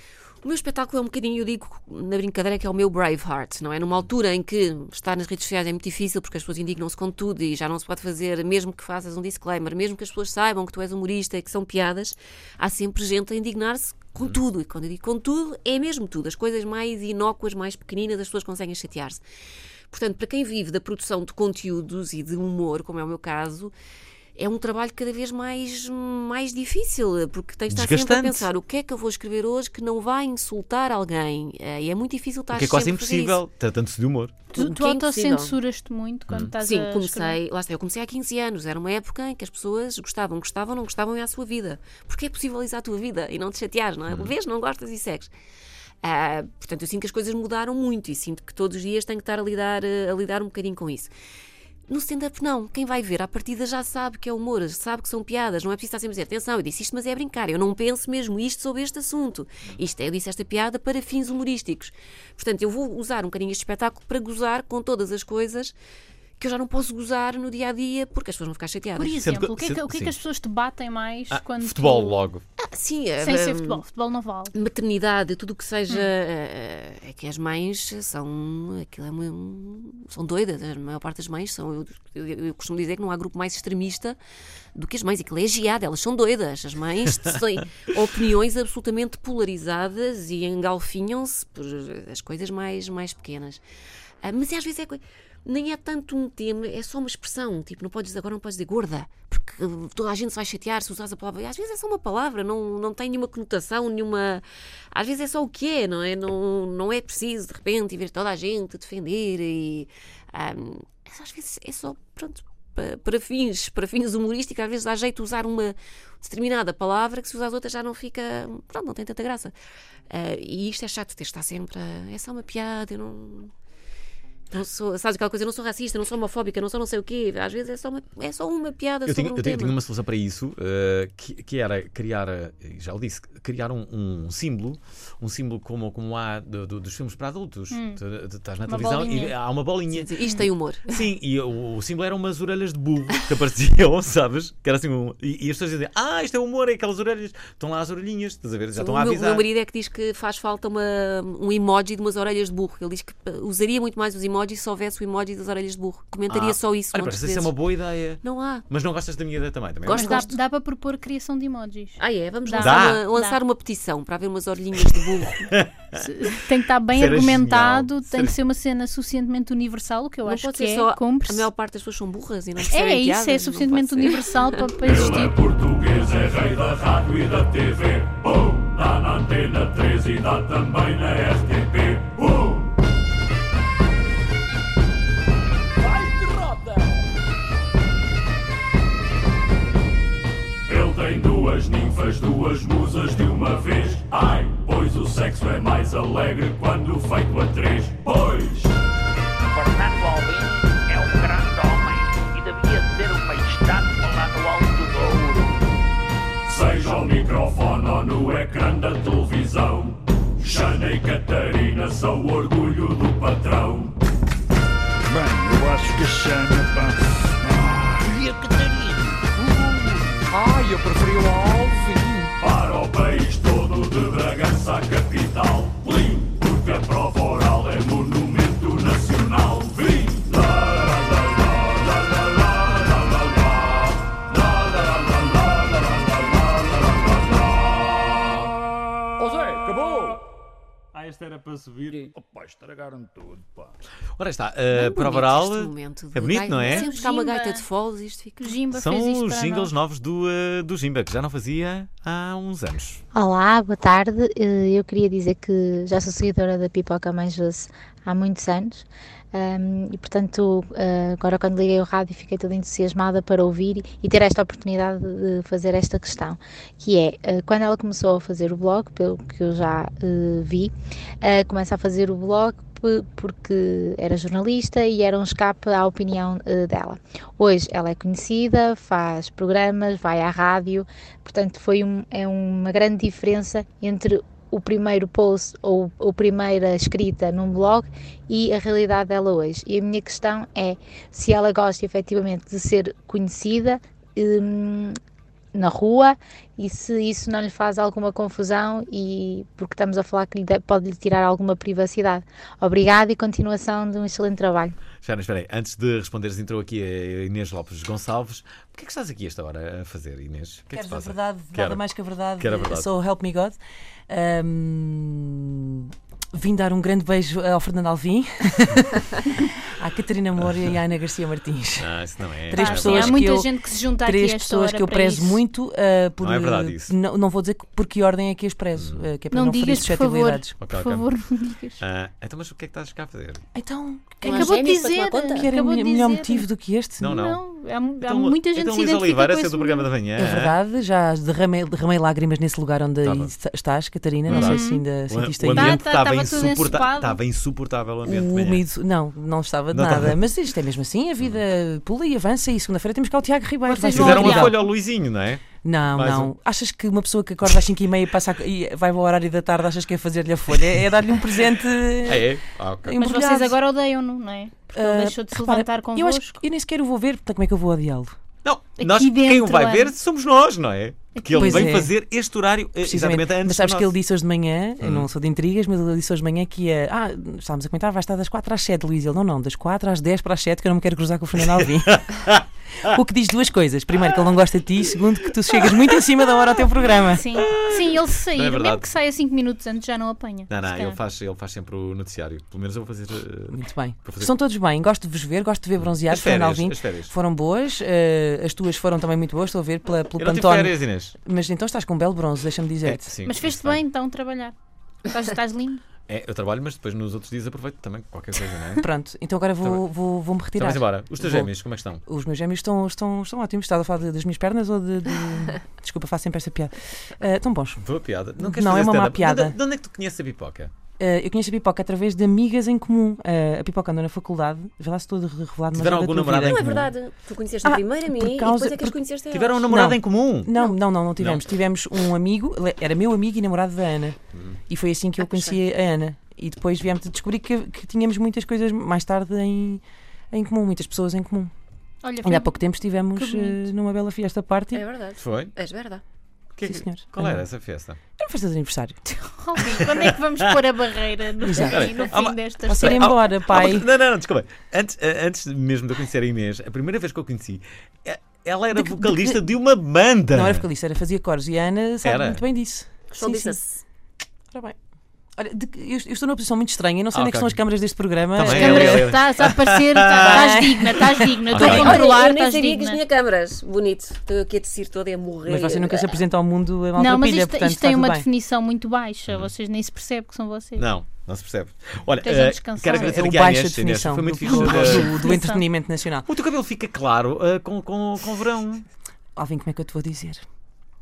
O meu espetáculo é um bocadinho, eu digo na brincadeira, que é o meu Braveheart, não é? Numa altura em que estar nas redes sociais é muito difícil porque as pessoas indignam-se com tudo e já não se pode fazer, mesmo que faças um disclaimer, mesmo que as pessoas saibam que tu és humorista e que são piadas, há sempre gente a indignar-se com tudo. E quando eu digo com tudo, é mesmo tudo. As coisas mais inócuas, mais pequeninas, as pessoas conseguem chatear-se. Portanto, para quem vive da produção de conteúdos e de humor, como é o meu caso, é um trabalho cada vez mais, mais difícil, porque tens de estar sempre a pensar o que é que eu vou escrever hoje que não vai insultar alguém. E é muito difícil estar sempre a fazer isso. Porque é quase impossível, tratando-se de humor. Tu, tu autocensuras-te muito quando hum. estás Sim, a comecei, lá está, eu comecei há quinze anos. Era uma época em que as pessoas gostavam, gostavam, não gostavam, é a sua vida. Porque é possível ir à tua vida e não te chateares, não é? Hum. Vês, não gostas e segues. Uh, portanto, eu sinto que as coisas mudaram muito e sinto que todos os dias tenho que estar a lidar, a lidar um bocadinho com isso. No stand-up não, quem vai ver à partida já sabe que é humor, sabe que são piadas, não é preciso estar sempre a dizer, atenção, eu disse isto mas é brincar, eu não penso mesmo isto sobre este assunto, isto é, eu disse esta piada para fins humorísticos. Portanto, eu vou usar um bocadinho este espetáculo para gozar com todas as coisas que eu já não posso gozar no dia-a-dia porque as pessoas vão ficar chateadas. Por exemplo, o que é que, o que, é que as pessoas te batem mais ah, quando futebol tu... logo. Ah, sim, sem uh, ser futebol, futebol não vale. Maternidade, tudo o que seja, hum. uh, é que as mães são, aquilo é uma, são doidas, a maior parte das mães são, eu, eu, eu costumo dizer que não há grupo mais extremista do que as mães, aquilo é geada, elas são doidas, as mães têm opiniões absolutamente polarizadas e engalfinham-se por as coisas mais, mais pequenas. Uh, mas às vezes é coisa... Nem é tanto um tema, é só uma expressão. Tipo, não podes, agora não podes dizer gorda, porque toda a gente se vai chatear se usares a palavra. E às vezes é só uma palavra, não, não tem nenhuma conotação, nenhuma. Às vezes é só o que é, não é? Não, não é preciso de repente ver toda a gente defender. E, um, às vezes é só, pronto, para, para, fins, para fins humorísticos, às vezes dá jeito de usar uma determinada palavra que se usar outra já não fica. Pronto, não tem tanta graça. Uh, e isto é chato, ter de estar sempre. A, é só uma piada, eu não. Não sou, sabes aquela coisa, eu não sou racista, não sou homofóbica, não sou não sei o quê. Às vezes é só uma, é só uma piada eu sobre tinha, um eu tema. Eu tinha uma solução para isso, uh, que, que era criar, já o disse, criar um, um símbolo, um símbolo como, como há do, do, dos filmes para adultos. Hum. Tu, tu estás na uma televisão bolinha. E há uma bolinha. Sim, sim. Isto tem humor. Sim, e o, o símbolo eram umas orelhas de burro que apareciam, sabes? Que era assim um, e, e as pessoas diziam, ah, isto é humor, é aquelas orelhas, estão lá as orelhinhas, estás a ver? Já sim, estão o a meu, avisar. O meu marido é que diz que faz falta uma, um emoji de umas orelhas de burro. Ele diz que usaria muito mais os emojis se houvesse o emoji das orelhas de burro. Comentaria ah, só isso. Olha, parece isso é uma boa ideia. Não há. Mas não gostas da minha ideia também? também gosto, Mas gosto. Dá, dá para propor criação de emojis. Ah, é? Vamos dá. lançar, Dá. Uma, lançar dá. uma petição para haver umas orelhinhas de burro. Tem que estar bem Será argumentado, genial. tem Será... que ser uma cena suficientemente universal, o que eu não acho pode que ser é. Só Cumpre-se. a maior parte das pessoas são burras e não É, percebem é isso, piadas, é suficientemente não pode ser. universal para, para existir. Ele é português, é rei da rádio e da T V. Oh, dá na Antena três e dá também na R T P. Oh! duas musas de uma vez. Ai, pois o sexo é mais alegre quando feito a três. Pois Fernando Alvim é um grande homem e devia ter uma estátua lá no alto do Douro. seja ao microfone ou no ecrã da televisão, Xana e Catarina são o orgulho do patrão. Bem, eu acho que a Xana, pá. E a Catarina? Ai, eu preferi o Alvin. Para o país todo de Bragança à capital, Plim, porque a prova oral é monumento nacional. Vim! Ó Zé, acabou! Ah, esta era para subir. Opa, estragaram tudo, pá. Ora está, Não, a prova oral bonito este momento de é bonito, gaita. não é? Sempre buscar uma gaita de foles e isto fica... Jimba São fez isto os para jingles nós. novos do, uh, do Jimba, que já não fazia há uns anos. Olá, boa tarde. Eh, Eu queria dizer que já sou seguidora da Pipoca Mais Doce há muitos anos. Um, e portanto, uh, agora quando liguei o rádio fiquei toda entusiasmada para ouvir e ter esta oportunidade de fazer esta questão, que é, uh, quando ela começou a fazer o blog, pelo que eu já uh, vi, uh, começa a fazer o blog p- porque era jornalista e era um escape à opinião uh, dela. Hoje ela é conhecida, faz programas, vai à rádio, portanto foi um, é uma grande diferença entre o primeiro post ou a primeira escrita num blog e a realidade dela hoje. E a minha questão é se ela gosta efetivamente de ser conhecida hum, na rua e se isso não lhe faz alguma confusão e porque estamos a falar que lhe de- pode lhe tirar alguma privacidade. Obrigada e continuação de um excelente trabalho. Já, espera aí, antes de responderes, entrou aqui a Inês Lopes Gonçalves. Porquê é que estás aqui esta hora a fazer, Inês? O que é que Queres se a passa? verdade, Quero. nada mais que a verdade. Quero a verdade. Sou Help Me God. Um, vim dar um grande beijo ao Fernando Alvim, à Catarina Moura e à Ana Garcia Martins. Ah, isso não é. Três não é pessoas Há verdade. muita que eu, gente que se junta aqui três a esta pessoas hora que eu para prezo isso. muito. uh, por, Não é verdade isso. Não, não vou dizer por que ordem é que as prezo, uh, que é para Não não, ferir digas, por favor. suscetibilidades. Ok, Por ok. favor, não digas. Ah, então, mas o que é que estás cá a fazer? Então, Não há Acabou de gêmeos para dizer. tomar conta? querem Acabou de melhor dizer. motivo do que este? Não, não. Não, há, há Então, muita gente então que se Luís identifica Oliveira, com essa esse do programa da momento. manhã. É verdade, já derramei, derramei lágrimas nesse lugar onde Tava. aí estás, Catarina. Não Verdade. sei se ainda O, sentiste o ainda. ambiente Tá, tá, estava estava tudo insuporta- ensopado. estava insuportável o ambiente de O manhã. úmido, não, não estava de Não nada. estava. Mas isto é mesmo assim, a vida pula e avança e segunda-feira temos cá o Tiago Ribeiro. Vocês Vai vão ser Fizeram uma incrível. folha ao Luizinho, não é? Não, Mais não. um. Achas que uma pessoa que acorda às cinco e meia passa a- e vai para o horário da tarde, achas que é fazer-lhe a folha? É, é dar-lhe um presente. É, é. Ah, ok. Mas embrulhado. vocês agora odeiam-no, não é? Porque ele Ah, deixou de se repara, levantar eu convosco. acho que eu nem sequer o vou ver, portanto como é que eu vou odiá-lo? Não, Aqui nós, quem o dentro, vai Ana. ver somos nós, não é? Porque ele Pois vem é. fazer este horário eh, Precisamente. exatamente antes Mas sabes do que ele nosso. disse hoje de manhã, eu Hum. não sou de intrigas, mas ele disse hoje de manhã que ia. Ah, estávamos a comentar, vai estar das quatro às sete, Luís. Ele, não, não, das quatro às dez para as sete, que eu não me quero cruzar com o Fernando Alvim. O que diz duas coisas. Primeiro, que ele não gosta de ti, e segundo, que tu chegas muito em cima da hora ao teu programa. Sim, sim, ele se sair, Não é verdade. mesmo que saia cinco minutos antes, já não apanha. Não, Se não, calhar. ele faz, ele faz sempre o noticiário. Pelo menos eu vou fazer. eh, Muito bem. para fazer- São todos bem, gosto de vos ver, gosto de ver bronzeados. As férias, Fernando Alvim. as férias. Foram boas, eh, as tuas foram também muito boas, estou a ver pela, pelo Eu não tive Pantone. férias, Inês. Mas então estás com um belo bronze, deixa-me dizer-te. É, sim, Mas fez-te isso vai. bem então trabalhar. Estás, estás lindo. É, eu trabalho, mas depois nos outros dias aproveito também qualquer coisa, não é? Pronto, então agora vou, vou, vou-me Então retirar. vais embora. Os teus Vou. gêmeos, como é que estão? Os meus gêmeos estão, estão, estão ótimos. Estás a falar de- das minhas pernas ou de. de... Desculpa, faço sempre esta piada. Uh, estão bons. Boa piada. Não, Não, queres é fazer uma má stand-up? piada. De, onde- de onde é que tu conheces a pipoca? Uh, eu conheço a Pipoca através de amigas em comum. Uh, a Pipoca andou na faculdade. Vê lá se estou a revelar demasiado Tiveram da algum tua namorado vida. em Não é comum? verdade. Tu conheceste a Ah, primeira a mim por e causa- depois é que as por- conheceste a elas. Tiveram um namorado Não. em comum? Não, não, não, não tivemos. Tivemos um amigo, ele era meu amigo e namorado da Ana. Hum. E foi assim que eu conheci a Ana. E depois viemos a descobrir que, que tínhamos muitas coisas mais tarde em, em comum, muitas pessoas em comum. Olha, Ainda foi- há pouco tempo estivemos que bonito. uh, numa bela fiesta party. É verdade. Foi? És verdade. Que é Sim, que- senhor. Qual era Ah. essa festa? Era uma festa de aniversário. Alvim, quando é que vamos pôr a barreira no, Exato. fim, no Há fim uma- desta Posso ir história? embora, pai. Ah, mas- não, não, não, desculpa. Antes, eh, antes mesmo de eu conhecer a Inês, a primeira vez que eu conheci, eh, ela era De que- de vocalista que- de uma banda. Não era vocalista, era fazia coros. E a Ana sabe Era? muito bem disso. Só Sim, disse sim. Ora bem. Olha, de que- eu, eu estou numa posição muito estranha. Eu não sei Ah, onde é que ok. estão as câmaras deste programa. Também As é, câmaras, é, é. estás a aparecer, tá- estás digna, estás digna. Estou a Ok. Olha, controlar, eu nem estás sabia que digna. tinha câmaras. Bonito. Estou aqui a descer toda e a morrer. Mas você nunca se apresenta ao mundo a Não, mas maltrapilha, isto, portanto isto está tem tudo uma bem. definição muito baixa. Vocês nem se percebe que são vocês. Não, não se percebe. Olha, Estejam eh, descansados. quero É agradecer o aqui à baixa Inês. Inês, definição foi muito do, fixe. do, eh, do, do entretenimento nacional. O teu cabelo fica claro eh, com, com, com verão. Alvin, como é que eu te vou dizer?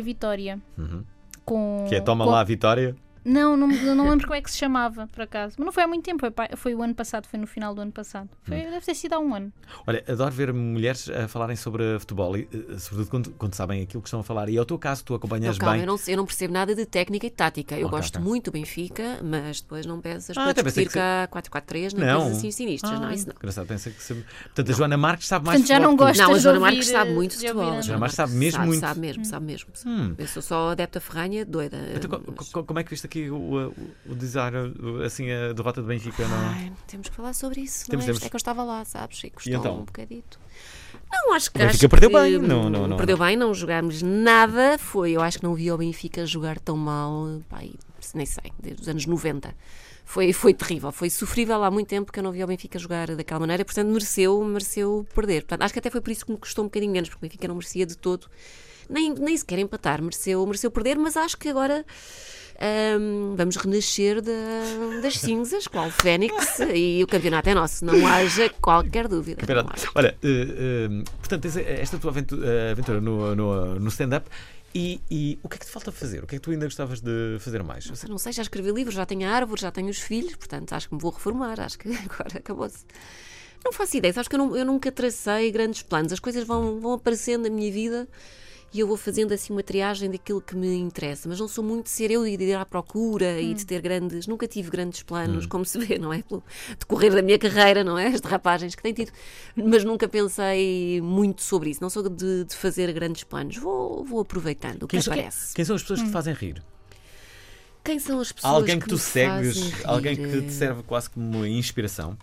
Rádio Vitória. Uhum. Com, Que é Toma com- lá a Vitória. Não, não, eu não lembro como é que se chamava, por acaso. Mas não foi há muito tempo, foi, pa- foi o ano passado, foi no final do ano passado. Foi, Deve ter sido há um ano. Olha, adoro ver mulheres a falarem sobre futebol, e, eh, sobretudo quando, quando sabem aquilo que estão a falar. E é o teu caso, tu acompanhas Não, calma, bem. eu, não, eu não percebo nada de técnica e tática. Eu Ok, gosto ok. muito do Benfica, mas depois não pensas Ah, para até pensei discutir que se- cá quatro quatro três, nem Não. coisas assim sinistras. Ah, Não, isso não. Engraçado, pensa que sabe. Portanto, a Joana Marques sabe mais Portanto, já futebol não que tu. gostas Não, a de Joana ouvir, Marques sabe muito de de ouvir futebol. a A Joana Marques sabe mesmo sabe, muito. Sabe mesmo, sabe mesmo. sabe. Hum. Eu sou só adepta ferranha, doida. Então, co- co- como é que viste aqui o, o, o design, o- assim, a derrota do Benfica? Não? Ai, temos que falar sobre isso. Temos, não é? temos. É que eu estava lá, sabes? E custou então? um bocadito. Não, acho que. O Benfica acho perdeu que, bem, hum, não- não- não- Perdeu bem, não jogámos nada. Foi, eu acho que não vi o Benfica jogar tão mal, pá, aí, nem sei, desde os anos noventa. Foi, foi terrível, foi sofrível há muito tempo que eu não vi o Benfica jogar daquela maneira, portanto mereceu, mereceu perder. Portanto, acho que até foi por isso que me custou um bocadinho menos, porque o Benfica não merecia de todo, nem, nem sequer empatar, mereceu, mereceu perder, mas acho que agora hum, vamos renascer da- das cinzas, qual o Fénix, e o campeonato é nosso, não haja qualquer dúvida. Campeonato. Não haja. Olha, eh, eh, portanto, tens esta tua aventu- eh, aventura no, no, no stand-up. E, e o que é que te falta fazer? O que é que tu ainda gostavas de fazer mais? Eu não sei, já escrevi livros, já tenho a árvore, já tenho os filhos, portanto acho que me vou reformar, acho que agora acabou-se. Não faço ideia, sabes que eu, não- eu nunca tracei grandes planos, as coisas vão, vão aparecendo na minha vida e eu vou fazendo assim uma triagem daquilo que me interessa, mas não sou muito de ser eu e de ir à procura e de ter grandes, nunca tive grandes planos, Hum. como se vê, não é? Pelo decorrer da minha carreira, não é? As derrapagens que tenho tido, mas nunca pensei muito sobre isso, não sou de, de fazer grandes planos, vou, vou aproveitando o que Quem, são- aparece. quem são as pessoas Hum. que te fazem rir? Quem são as pessoas Alguém que que tu me segues, fazem alguém rir? que te serve quase como inspiração?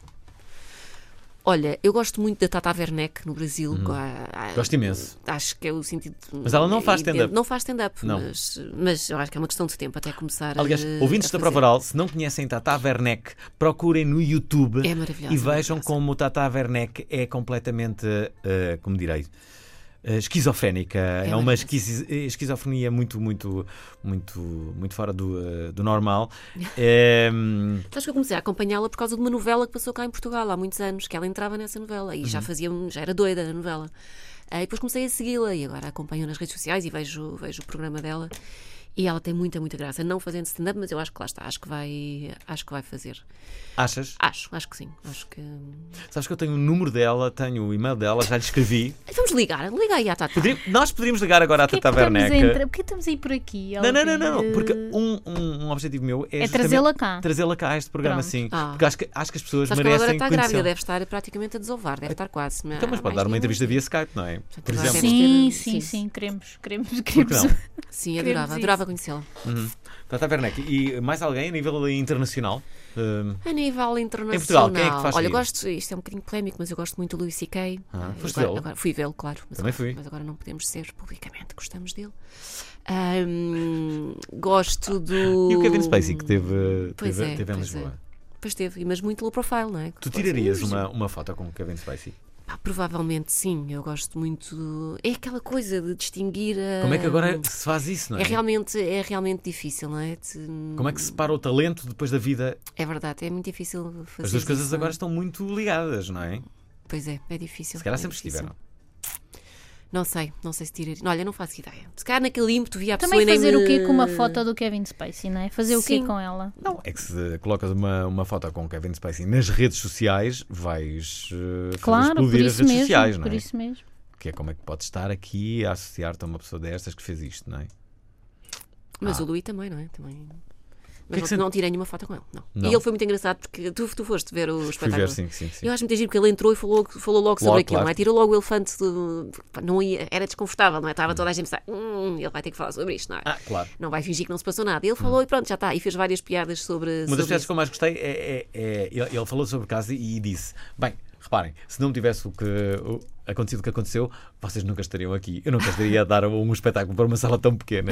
Olha, eu gosto muito da Tata Werneck no Brasil. Uhum. Ah, ah, Gosto imenso. Acho que é o sentido. Mas ela não faz stand-up. Não faz stand-up, Não. mas, mas eu acho que é uma questão de tempo até começar Aliás, a. ouvintes a da fazer. Prova Oral, se não conhecem Tata Werneck, procurem no YouTube É maravilhosa, e é vejam como Tata Werneck é completamente, eh, como direi, eh, esquizofrénica. É, uma esquiz- esquizofrenia muito, muito, muito, muito fora do, eh, do normal. Eh, Sabes que eu comecei a acompanhá-la por causa de uma novela que passou cá em Portugal há muitos anos, que ela entrava nessa novela e já Uhum. fazia, já era doida a novela. Ah, e depois comecei a segui-la e agora acompanho nas redes sociais e vejo, vejo o programa dela. E ela tem muita, muita graça, não fazendo stand-up, mas eu acho que lá está, acho que vai, acho que vai fazer. Achas? Acho, acho que sim. Acho que. Sabes que eu tenho o número dela, tenho o e-mail dela, já lhe escrevi. Vamos ligar, liga aí à Tata. Poderia- nós poderíamos ligar agora à Porquê Tata que estamos a Werneck. entrar- Porquê estamos a ir por aqui? Não, não, não, Alvin? não, não, porque Eh, um, um, um objetivo meu é, É justamente trazê-la cá. Trazê-la cá a este programa, Pronto. sim. Ah. Porque acho que, acho que as pessoas Sabes que ela agora merecem está grávida, conhecê-la. deve estar praticamente a desovar, deve estar quase. Então, mas pode dar uma entrevista via Skype, não é? Por agora exemplo. Sim, ter- sim, sim. sim, queremos, queremos, Por que queremos. não? Sim, queremos adorava, isso. adorava conhecê-la. Uhum. Tata Werneck. E mais alguém a nível internacional? Uh, A nível internacional. Em Portugal, quem é que te faz Olha, eu rir? gosto, isto é um bocadinho polémico, mas eu gosto muito do Louis C K. Ah, Eh, foste agora- vê-lo? agora- Fui vê-lo, claro. Mas Também agora, fui. Mas agora não podemos ser publicamente, gostamos dele. Ahm, gosto do. E o Kevin Spacey, que teve, Pois teve, é, teve em pois Lisboa. é. Pois teve, mas muito low profile, não é? Tu tirarias uma, uma foto com o Kevin Spacey? Pá, provavelmente sim, eu gosto muito. É aquela coisa de distinguir. A... Como é que agora se faz isso, não é? É realmente, é realmente difícil, não é? De- Como é que se separa o talento depois da vida? É verdade, é muito difícil fazer As duas coisas isso, agora não é? estão muito ligadas, não é? Pois é, é difícil. Se calhar é sempre difícil. estiveram. Não sei, não sei se tiraria. Olha, não faço ideia. Se calhar naquele ímpeto via a Também pessoa e fazer nem o quê me- com uma foto do Kevin Spacey, não é? Fazer o quê Sim. com ela? Não, é que se colocas uma, uma foto com o Kevin Spacey nas redes sociais, vais uh, fazer Claro, por explodir as isso redes mesmo, sociais, não por é? isso mesmo. Que é como é que podes estar aqui a associar-te a uma pessoa destas que fez isto, não é? Mas Ah. o Louis também, não é? Também. Que Mas é que não, você- não tirei nenhuma foto com ele. Não. Não? E ele foi muito engraçado porque tu, tu foste ver o espetáculo. ver, sim, sim, sim. Eu acho muito giro porque ele entrou e falou, falou logo sobre Logo, aquilo, claro. não é? Tirou logo o elefante do. Pá, Não ia, era desconfortável, não é? Estava toda a gente a pensar, hum, ele vai ter que falar sobre isto, não é? Ah, claro. Não vai fingir que não se passou nada. E ele falou e pronto, já está. E fez várias piadas sobre. Uma sobre das piadas isso. que eu mais gostei é, é- é- ele, ele falou sobre o caso e disse: bem, reparem, se não tivesse o que, o, acontecido o que aconteceu, vocês nunca estariam aqui. Eu nunca estaria a dar um espetáculo para uma sala tão pequena.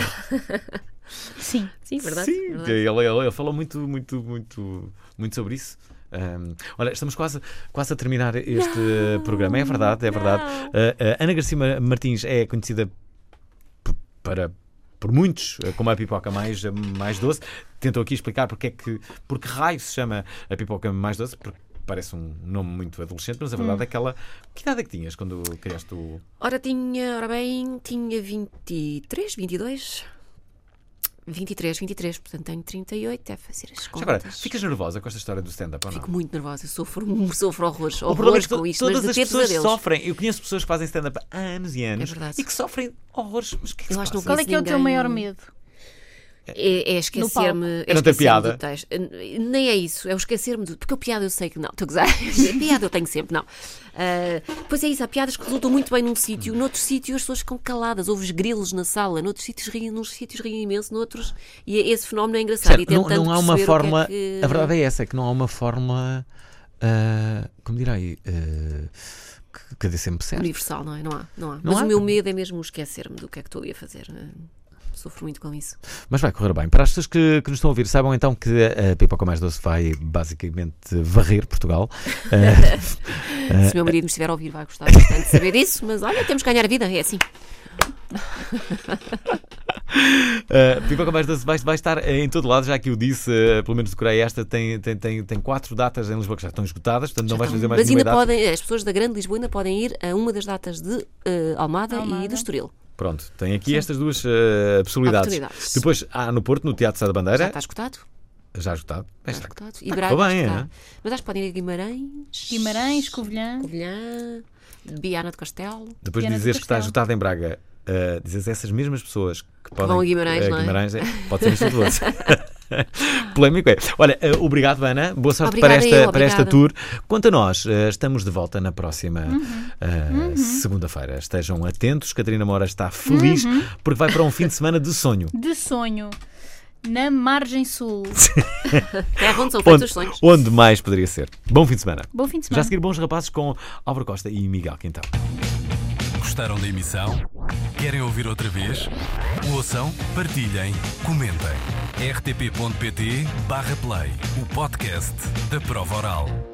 Sim, sim, verdade. Sim, verdade. ele, ele- ele falou muito, muito, muito, muito sobre isso. Um, olha, estamos quase, quase a terminar este Não, programa. É verdade, é verdade. não. Uh, uh, Ana Garcia Martins é conhecida p- para. Por muitos, uh, como a pipoca mais, uh, mais doce. Tentou aqui explicar porque é que, porque raio se chama a pipoca mais doce, porque parece um nome muito adolescente, mas a verdade Hum. é que ela. Que idade é que tinhas quando criaste o. Ora, tinha, ora bem, tinha vinte e três, vinte e dois. vinte e três, vinte e três, portanto tenho trinta e oito, deve fazer as Já contas. agora, ficas nervosa com esta história do stand-up ou não? Fico muito nervosa, sofro, sofro horrores, O problema é horrores que to- com isto, todas mas de as ter pessoas pesadelos. sofrem. Eu conheço pessoas que fazem stand-up há anos e anos É verdade. e que sofrem horrores. Mas o que é que Eu se acho que não passa? Qual é que é o teu ninguém- maior medo? É, é No esquecer-me. palco. É não ter esquecer-me piada. do texto. Nem é isso, é o esquecer-me do. Porque a piada eu sei que não. Estou a gozar. A piada eu tenho sempre, não. Ah, pois é isso, há piadas que resultam muito bem num sítio, noutro sítio as pessoas ficam caladas, ouves grilos na sala, noutros sítios riem, nos sítios riem imenso, noutros. E esse fenómeno é engraçado. Certo, e não, tentando não há uma perceber o fórmula. que é que- A verdade é essa, é que não há uma fórmula. ah, como direi? ah, que, que dê sempre certo. Universal, não é? Não há. Não há. Não Mas há? o meu medo é mesmo esquecer-me do que é que estou ali a fazer. Sofro muito com isso. Mas vai correr bem. Para as pessoas que, que nos estão a ouvir, saibam então que a Pipoca Mais Doce vai basicamente varrer Portugal. Ah, Se o meu marido me estiver a ouvir, vai gostar bastante de saber isso, mas olha, temos que ganhar a vida, é assim. Uh, Pipoca Mais Doce vai, vai estar em todo lado, já que eu disse, uh, pelo menos decorei esta, tem, tem, tem, tem quatro datas em Lisboa que já estão esgotadas, portanto não vais fazer mais Mas nenhuma ainda data. podem, as pessoas da Grande Lisboa ainda podem ir a uma das datas de eh, Almada, Almada. e de Estoril. Pronto, tem aqui Sim. estas duas uh, possibilidades. Oportunidades. Depois há no Porto, no Teatro Sá da Bandeira. Já está esgotado? Já esgotado. Já Está esgotado. está E a Braga correr bem, está. é? Mas acho que podem ir a Guimarães, Guimarães, Covilhã. Covilhã, Biana de Castelo. Depois de Viana do dizeres que está Castelo. esgotado em Braga, uh, dizes a essas mesmas pessoas que podem vão a Guimarães, uh, não é? Guimarães é? Pode ser isto tudo. Polémico é. Olha, uh, obrigado, Ana. Boa sorte Obrigada para esta, eu, para esta obrigada. tour. Quanto a nós, uh, estamos de volta na próxima uh, Uhum. segunda-feira. Estejam atentos. Catarina Moura está feliz Uhum. porque vai para um fim de semana de sonho. De sonho. Na margem sul. Terra onde são feitos Onde, os sonhos. onde mais poderia ser? Bom fim de semana. Bom fim de Já semana. a seguir, Bons Rapazes com Álvaro Costa e Miguel Quintão. Gostaram da emissão? Querem ouvir outra vez? Ouçam, partilhem, comentem. r t p ponto p t barra play, o podcast da Prova Oral.